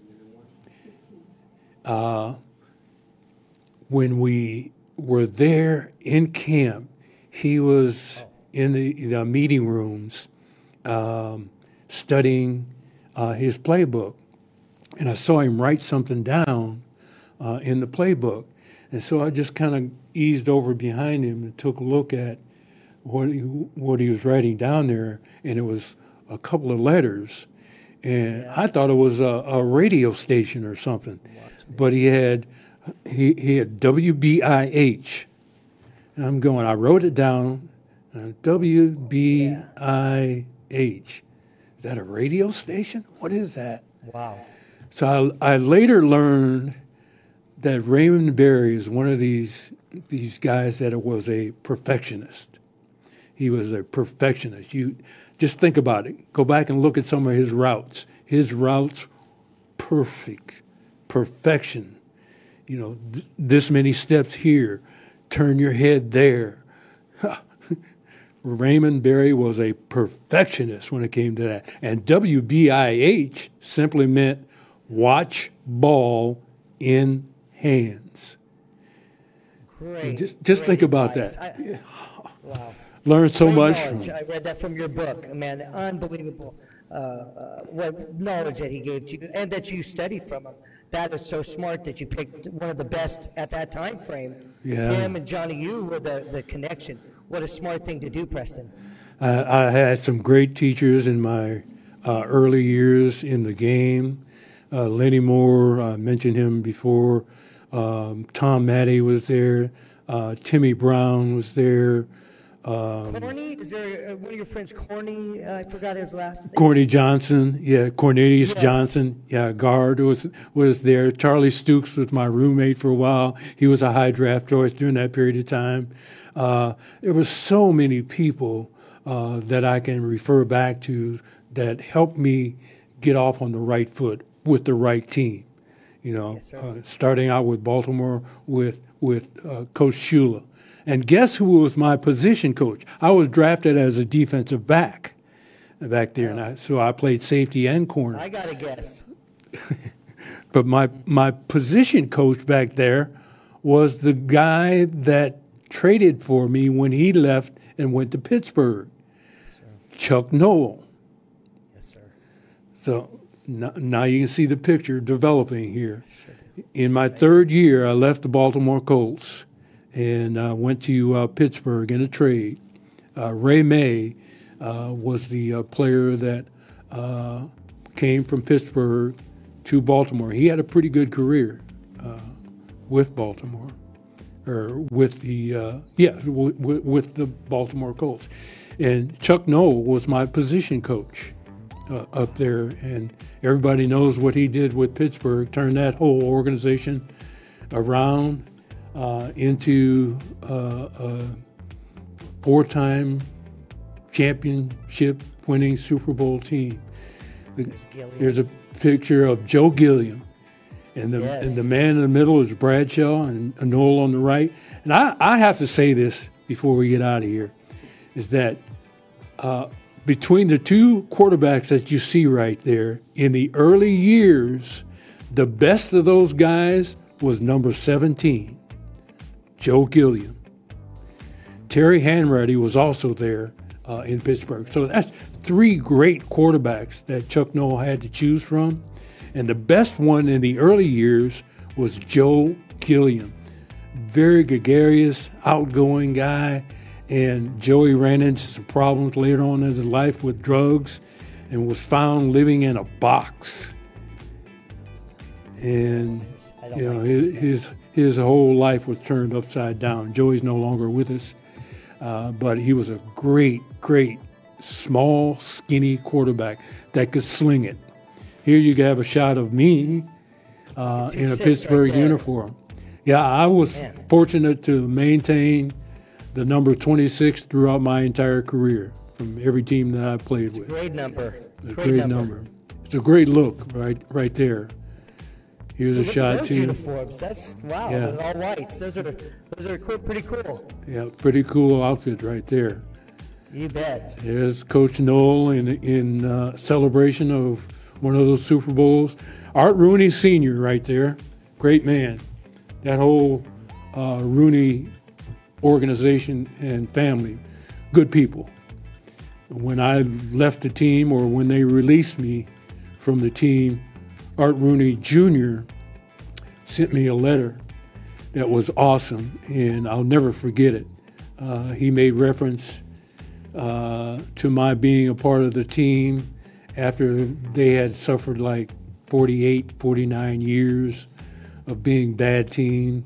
When we were there in camp, he was in the meeting rooms studying his playbook. And I saw him write something down in the playbook. And so I just kind of eased over behind him and took a look at what he was writing down there. And it was a couple of letters. And I thought it was a radio station or something. But he had WBIH. And I'm going, I wrote it down, WBIH. Is that a radio station? What is that? Wow. So I later learned that Raymond Berry is one of these guys that was a perfectionist. He was a perfectionist. You just think about it. Go back and look at some of his routes. His routes, perfect, perfection. This many steps here. Turn your head there. Raymond Berry was a perfectionist when it came to that. And WBIH simply meant watch ball in hands. Great. Just think about advice. that. Wow. Learn so Great much knowledge. from I read that from your book, man. Unbelievable what knowledge that he gave to you, and that you studied from him. That is so smart that you picked one of the best at that time frame. Yeah. Him and Johnny Yu were the connection. What a smart thing to do, Preston. I had some great teachers in my early years in the game. Lenny Moore, I mentioned him before. Tom Matty was there. Timmy Brown was there. Corny? Is there one of your friends, Corny? I forgot his last name. Corny Johnson, yeah, Cornelius Yes. Johnson, yeah, guard was there. Charlie Stooks was my roommate for a while. He was a high draft choice during that period of time. There were so many people that I can refer back to that helped me get off on the right foot with the right team. Yes, Starting out with Baltimore with Coach Shula. And guess who was my position coach? I was drafted as a defensive back there, and so I played safety and corner. I got to guess. But my position coach back there was the guy that traded for me when he left and went to Pittsburgh, Chuck Noll. Yes, sir. So now you can see the picture developing here. In my third year, I left the Baltimore Colts and went to Pittsburgh in a trade. Ray May was the player that came from Pittsburgh to Baltimore. He had a pretty good career with Baltimore, or with the with the Baltimore Colts. And Chuck Noll was my position coach up there, and everybody knows what he did with Pittsburgh, turned that whole organization around into a four-time championship winning Super Bowl team. There's a picture of Joe Gilliam, and the man in the middle is Bradshaw and Noll on the right. And I have to say this before we get out of here, is that between the two quarterbacks that you see right there, in the early years, the best of those guys was number 17, Joe Gilliam. Terry Hanratty was also there in Pittsburgh. So that's three great quarterbacks that Chuck Noll had to choose from. And the best one in the early years was Joe Gilliam. Very gregarious, outgoing guy. And Joey ran into some problems later on in his life with drugs and was found living in a box. And his whole life was turned upside down. Joey's no longer with us, but he was a great, small, skinny quarterback that could sling it. Here you have a shot of me in a Pittsburgh uniform. Yeah, I was fortunate to maintain the number 26 throughout my entire career from every team that I played with. Great number. It's a great number. It's a great look right there. Here's a Look at shot those too. uniforms. That's wow. Yeah. They're all whites. Those are pretty cool. Yeah, pretty cool outfit right there. You bet. There's Coach Noel in celebration of one of those Super Bowls. Art Rooney Sr. right there. Great man. That whole Rooney organization and family, good people. When I left the team, or when they released me from the team, Art Rooney Jr. sent me a letter that was awesome, and I'll never forget it. He made reference to my being a part of the team after they had suffered like 48, 49 years of being bad teams,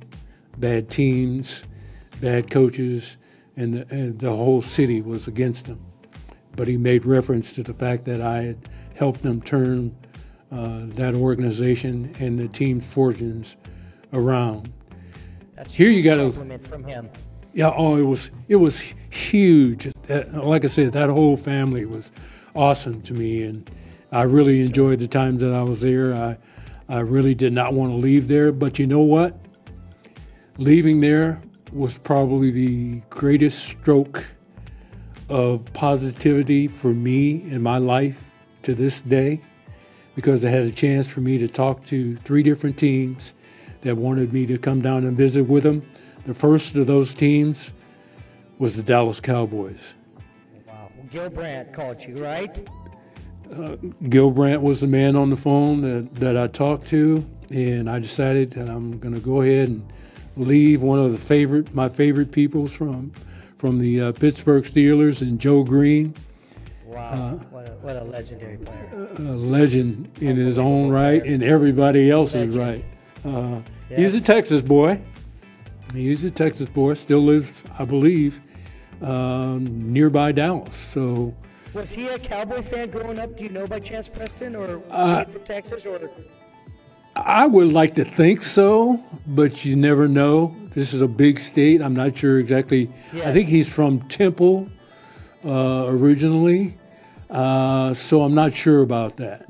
bad coaches, and the whole city was against them. But he made reference to the fact that I had helped them turn that organization and the team's fortunes around. That's Here a you got a compliment from him. yeah. Oh, it was huge. Like I said, that whole family was awesome to me, and I really enjoyed the times that I was there. I really did not want to leave there, but you know what? Leaving there was probably the greatest stroke of positivity for me in my life to this day, because I had a chance for me to talk to 3 different teams that wanted me to come down and visit with them. The first of those teams was the Dallas Cowboys. Wow. Well, Gil Brandt called you, right? Gil Brandt was the man on the phone that I talked to, and I decided that I'm going to go ahead and leave one of my favorite people from the Pittsburgh Steelers, and Joe Green. Wow. What a legendary player. A legend in his own right, and everybody else's right. He's a Texas boy. Still lives, I believe, nearby Dallas. So, Was he a Cowboy fan growing up? Do you know by chance, Preston, or from Texas, or? I would like to think so, but you never know. This is a big state. I'm not sure exactly. Yes. I think he's from Temple originally, so I'm not sure about that.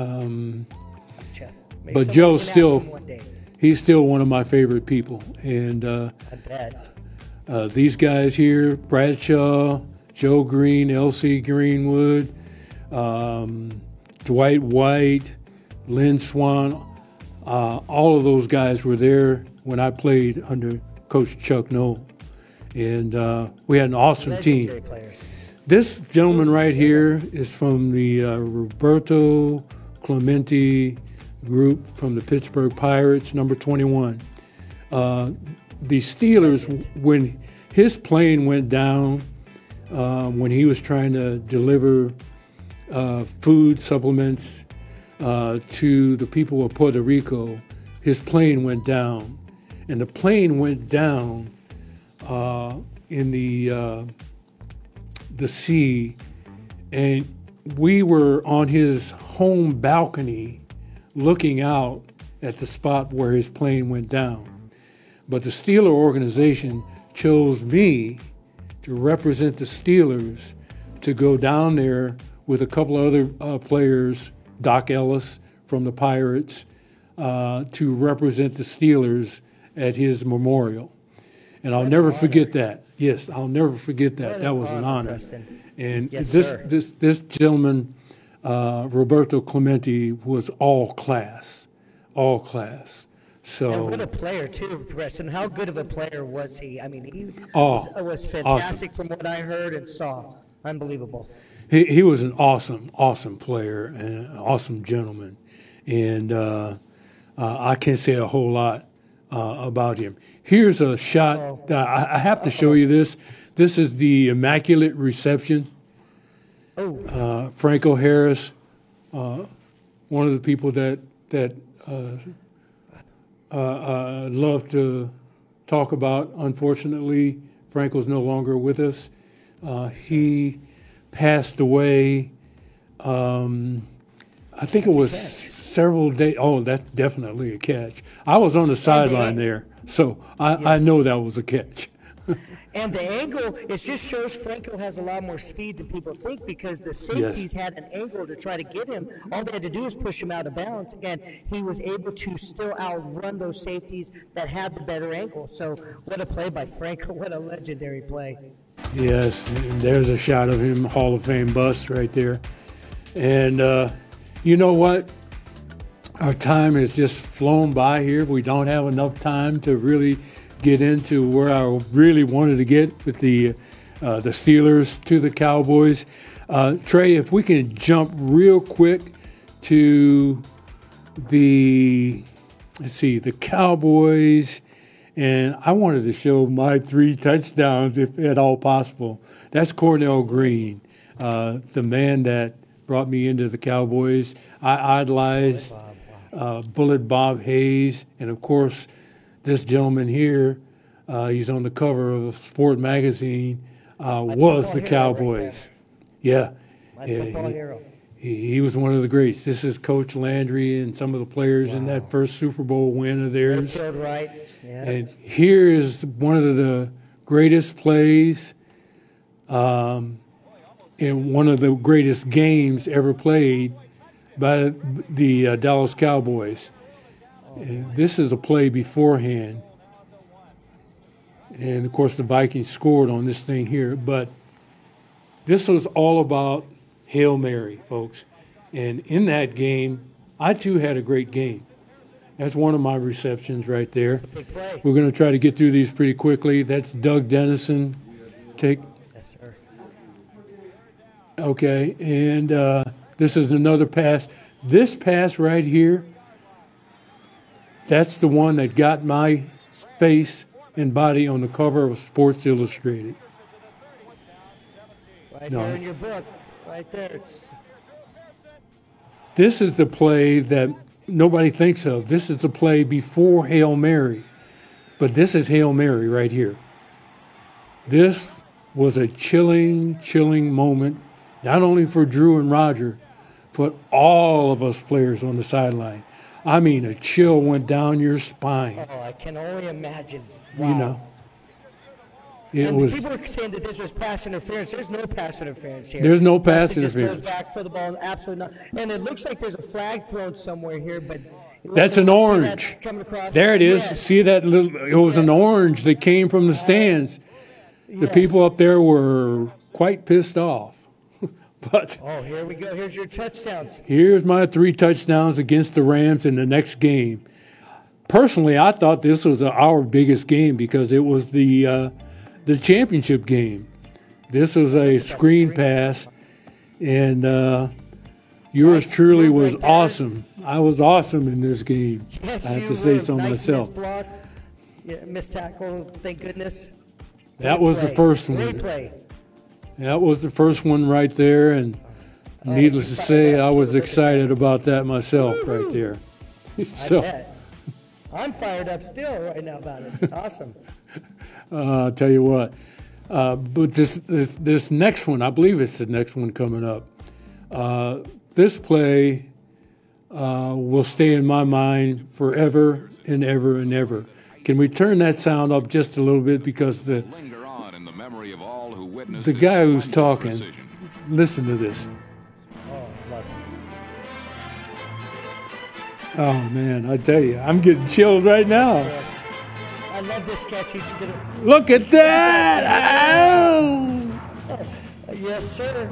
Maybe But someone Joe's can ask still him one day. he's still one of my favorite people, and I bet. these guys here, Bradshaw, Joe Green, L.C. Greenwood, Dwight White, Lynn Swan, all of those guys were there when I played under Coach Chuck Noll. And we had an awesome Legendary team. players. This gentleman right here is from the Roberto Clemente group from the Pittsburgh Pirates, number 21. The Steelers, when his plane went down, when he was trying to deliver food supplements to the people of Puerto Rico, his plane went down. And the plane went down in the sea, and we were on his home balcony looking out at the spot where his plane went down. But the Steeler organization chose me to represent the Steelers to go down there with a couple other players, Doc Ellis from the Pirates, to represent the Steelers at his memorial. And I'll never forget that. Yes, I'll never forget that. That was an honor. Preston. And Yes, this sir. this gentleman, Roberto Clemente, was all class. And So what a player too, Preston. How good of a player was he? I mean, he Oh, was fantastic from what I heard and saw. Unbelievable. he was an awesome player and an awesome gentleman. And I can't say a whole lot about him. Here's a shot that I have to show you this. This is the Immaculate Reception. Oh, Franco Harris, one of the people that love to talk about. Unfortunately, Franco's no longer with us. He passed away, I think it was several days. Oh, that's definitely a catch. I was on the sideline there, so I know that was a catch. And the angle, it just shows Franco has a lot more speed than people think because the safeties had an angle to try to get him. All they had to do was push him out of bounds, and he was able to still outrun those safeties that had the better angle. So what a play by Franco. What a legendary play. Yes, and there's a shot of him, Hall of Fame bust right there. And you know what? Our time has just flown by here. We don't have enough time to really get into where I really wanted to get with the Steelers to the Cowboys. Trey, if we can jump real quick to the Cowboys, and I wanted to show my 3 touchdowns if at all possible. That's Cornell Green, the man that brought me into the Cowboys. I idolized Bullet Bob Hayes, and of course, this gentleman here, he's on the cover of a sport magazine, was the Cowboys. My football hero. He was one of the greats. This is Coach Landry and some of the players in that first Super Bowl win of theirs. Right. Yeah. And here is one of the greatest plays in one of the greatest games ever played by the Dallas Cowboys. This is a play beforehand. And, of course, the Vikings scored on this thing here. But this was all about Hail Mary, folks. And in that game, I, too, had a great game. That's one of my receptions right there. We're going to try to get through these pretty quickly. That's Doug Dennison. Yes, sir. Okay, and this is another pass. This pass right here, that's the one that got my face and body on the cover of Sports Illustrated. Right there in your book, right there. This is the play that nobody thinks of. This is the play before Hail Mary, but this is Hail Mary right here. This was a chilling moment, not only for Drew and Roger, but all of us players on the sideline. I mean, a chill went down your spine. Oh, I can only imagine. Wow. You know, people are saying that this was pass interference. There's no pass interference here. There's no pass Justin interference. Just goes back for the ball, absolutely not. And it looks like there's a flag thrown somewhere here, but that's an orange. There it is. Yes. See that little? It was an orange that came from the stands. The people up there were quite pissed off. But here we go. Here's your touchdowns. Here's my 3 touchdowns against the Rams in the next game. Personally, I thought this was our biggest game because it was the championship game. This was a screen pass, and yours truly was awesome. I was awesome in this game. Yes, I have to say so myself. Missed block. Yeah, missed tackle, thank goodness. That was the first one. Great play. That was the first one right there, and needless to say, I was excited about that myself right there. So, I bet. I'm fired up still right now about it. Awesome. I'll tell you what. But this next one, I believe it's the next one coming up. This play will stay in my mind forever and ever and ever. Can we turn that sound up just a little bit because the guy who's talking, listen to this. Oh, man, I tell you, I'm getting chilled right now. I love this catch. He's gonna look at that! Oh! Yes, sir.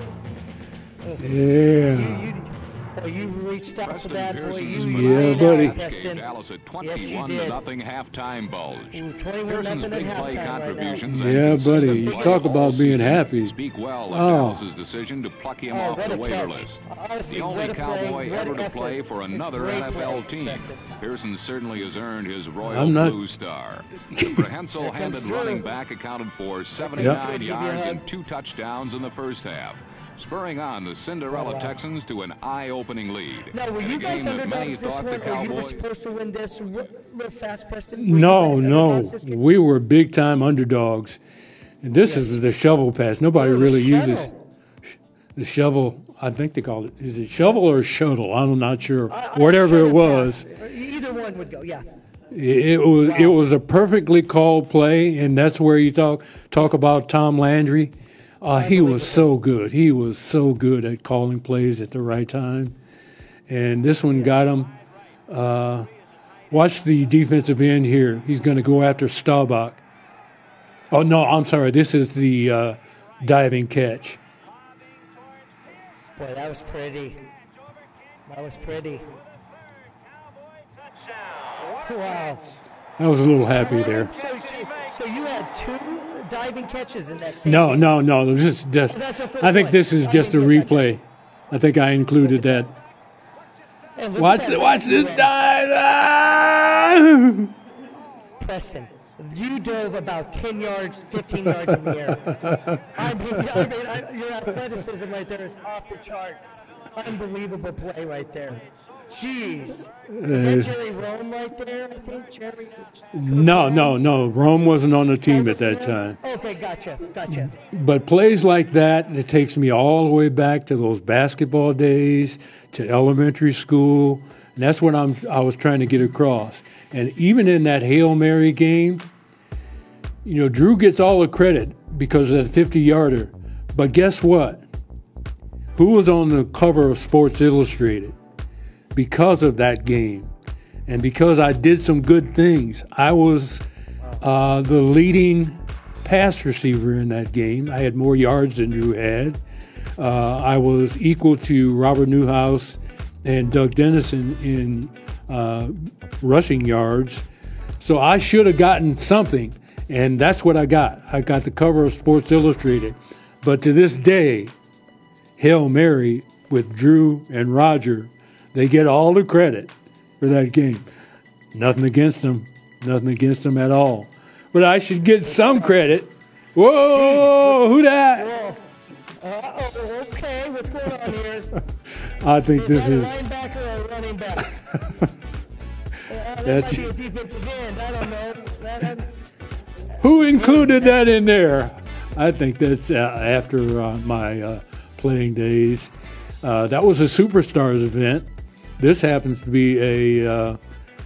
Yeah. You reached out for that, boy. Yeah, buddy. Dallas at 21-0 halftime bulge. 21-0 at halftime right now. Yeah, buddy. You talk about being happy. Speak well of Dallas's decision to pluck him off the waiver list. Honestly, the only Cowboy ever to play for another NFL team. Pearson certainly has earned his Royal Blue Star. The prehensile-handed running back accounted for 79 yards and 2 touchdowns in the first half, spurring on the Cinderella Texans to an eye-opening lead. Now, were you guys underdogs this one, or you were supposed to win this real fast, Preston? No. We were big-time underdogs. And this is the shovel pass. Nobody really uses the shovel. I think they call it. Is it shovel or shuttle? I'm not sure. Whatever it was. Either one would go, yeah. It was a perfectly called play, and that's where you talk about Tom Landry. He was so good. He was so good at calling plays at the right time, and this one got him. Watch the defensive end here. He's going to go after Staubach. Oh no, I'm sorry. This is the diving catch. Boy, that was pretty. That was pretty. Wow. I was a little happy there. So you had 2 diving catches in that same No. game? This is just. I think this is just a replay. I think I included that. Watch this dive! Ah! Preston, you dove about 10 yards, 15 yards in the air. I mean, your athleticism right there is off the charts. Unbelievable play right there. Jeez. Is that Jerry Rome right there, I think? Jerry? No. Rome wasn't on the team at that time. Okay, gotcha. But plays like that, it takes me all the way back to those basketball days, to elementary school, and that's what I was trying to get across. And even in that Hail Mary game, Drew gets all the credit because of that 50-yarder. But guess what? Who was on the cover of Sports Illustrated? Because of that game, and because I did some good things. I was the leading pass receiver in that game. I had more yards than Drew had. I was equal to Robert Newhouse and Doug Dennison in rushing yards. So I should have gotten something, and that's what I got. I got the cover of Sports Illustrated. But to this day, Hail Mary with Drew and Roger, they get all the credit for that game. Nothing against them at all. But I should get some credit. Whoa, who that? Okay, what's going on here? I think this is. A linebacker or a running back? That might be a defensive end. I don't know. Who included that in there? I think that's after my playing days. That was a Superstars event. This happens to be a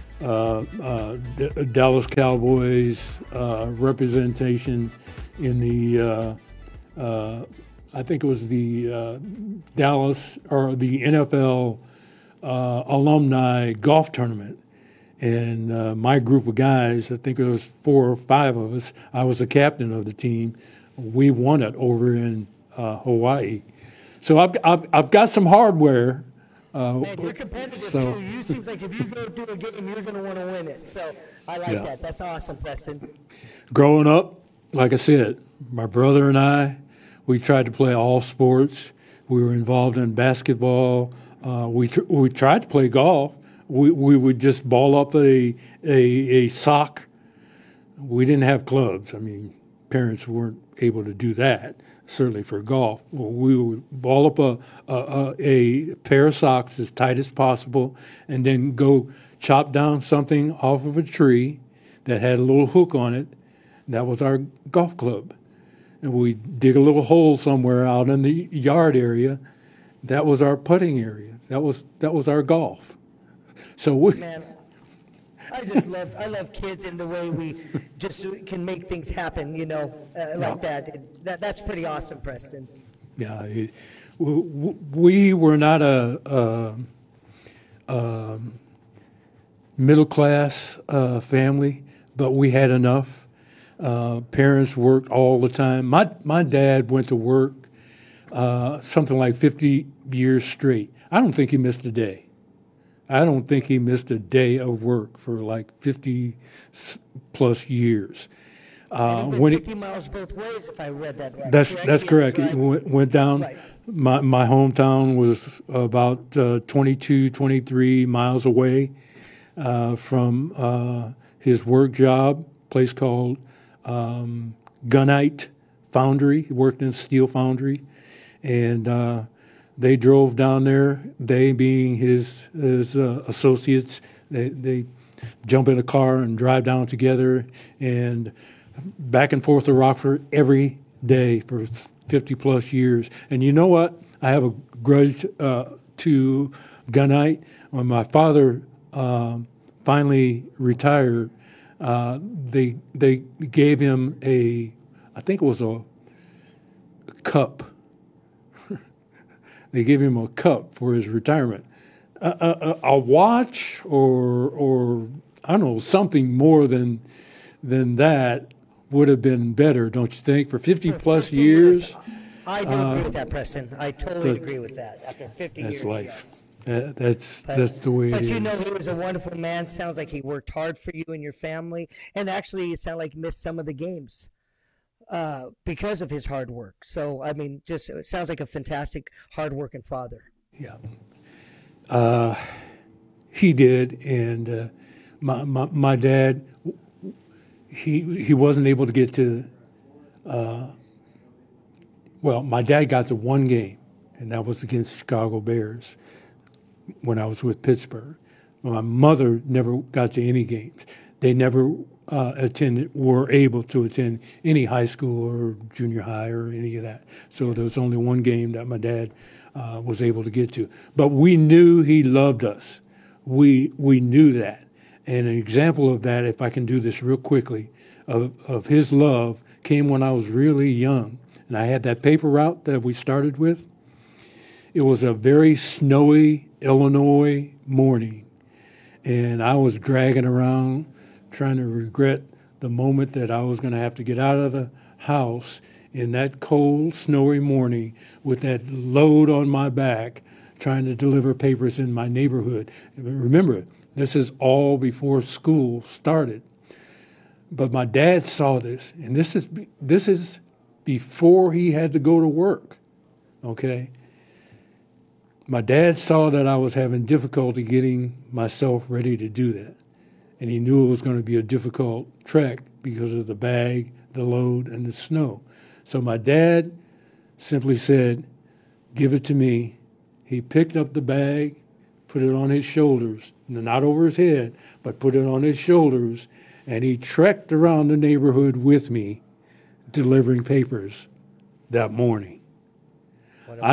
Dallas Cowboys representation in the, I think it was the Dallas or the NFL alumni golf tournament. And my group of guys, I think it was 4 or 5 of us, I was the captain of the team. We won it over in Hawaii. So I've got some hardware. Man, you're competitive too. You seems like if you go do a game, you're going to want to win it. So I like that. That's awesome, Preston. Growing up, like I said, my brother and I, we tried to play all sports. We were involved in basketball. We tried to play golf. We would just ball up a sock. We didn't have clubs. I mean, parents weren't able to do that. Certainly for golf. We would ball up a pair of socks as tight as possible and then go chop down something off of a tree that had a little hook on it. That was our golf club. And we'd dig a little hole somewhere out in the yard area. That was our putting area. That was our golf. So Man, I love kids in the way we just can make things happen, like that. That's pretty awesome, Preston. Yeah, we were not a middle class family, but we had enough. Parents worked all the time. My dad went to work something like 50 years straight. I don't think he missed a day. I don't think he missed a day of work for like 50 plus years. And it went 50 miles both ways, if I read that right. That's correct. It went down. Right. My hometown was about 22, 23 miles away from his work job, place called Gunite Foundry. He worked in a steel foundry. And they drove down there, they being his associates. They jump in a car and drive down together and back and forth to Rockford every day for 50 plus years. And you know what? I have a grudge to Gunite. When my father finally retired, they gave him I think it was a cup. They gave him a cup for his retirement. A watch or I don't know, something more than that would have been better, don't you think? For 50 plus years. I do agree with that, Preston. I totally agree with that. After 50 years, life. Yes. That's the way it is. But you know, he was a wonderful man. Sounds like he worked hard for you and your family. And actually, it sounded like he missed some of the games because of his hard work. So, I mean, it sounds like a fantastic, hard-working father. Yeah. He did. And my dad, he wasn't able to get to my dad got to one game, and that was against the Chicago Bears when I was with Pittsburgh. My mother never got to any games. They never were able to attend any high school or junior high or any of that. So there was only one game that my dad was able to get to. But we knew he loved us. We knew that. And an example of that, if I can do this real quickly, of his love came when I was really young. And I had that paper route that we started with. It was a very snowy Illinois morning. And I was dragging around trying to regret the moment that I was going to have to get out of the house in that cold, snowy morning with that load on my back trying to deliver papers in my neighborhood. Remember, this is all before school started. But my dad saw this, and this is before he had to go to work, okay? My dad saw that I was having difficulty getting myself ready to do that. And he knew it was going to be a difficult trek because of the bag, the load, and the snow. So my dad simply said, "Give it to me." He picked up the bag, put it on his shoulders, not over his head, but put it on his shoulders, and he trekked around the neighborhood with me, delivering papers that morning. I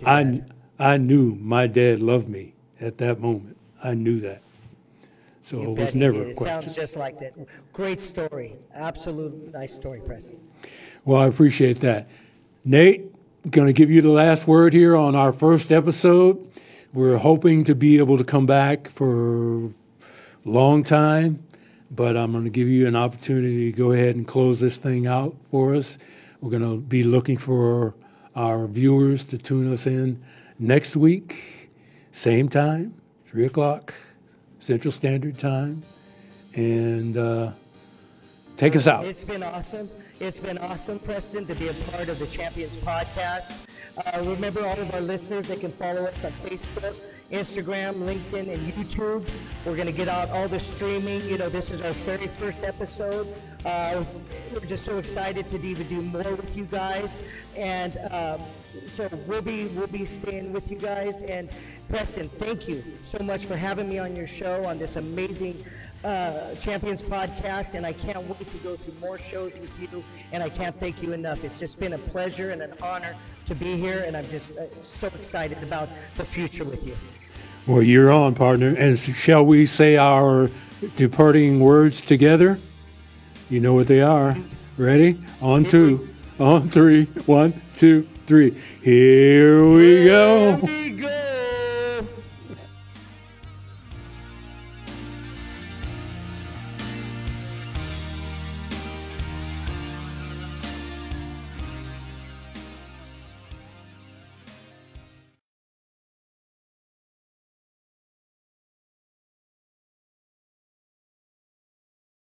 knew my dad loved me at that moment. I knew that. So it was never a question. It sounds just like that. Great story. Absolute nice story, Preston. Well, I appreciate that. Nate, going to give you the last word here on our first episode. We're hoping to be able to come back for a long time, but I'm going to give you an opportunity to go ahead and close this thing out for us. We're going to be looking for our viewers to tune us in next week, same time, 3 o'clock. Central Standard Time, and take us out. It's been awesome. It's been awesome, Preston, to be a part of the Champions Podcast. Remember, all of our listeners, they can follow us on Facebook, Instagram, LinkedIn, and YouTube. We're going to get out all the streaming. You know, this is our very first episode. We're just so excited to even do more with you guys, and so we'll be staying with you guys. And Preston, thank you so much for having me on your show on this amazing Champions Podcast, and I can't wait to go through more shows with you, and I can't thank you enough. It's just been a pleasure and an honor to be here, and I'm just so excited about the future with you. Well, you're on, partner. And shall we say our departing words together? You know what they are. Ready? On 2, on 3. 1, 2, 3. Here we go. Here we go.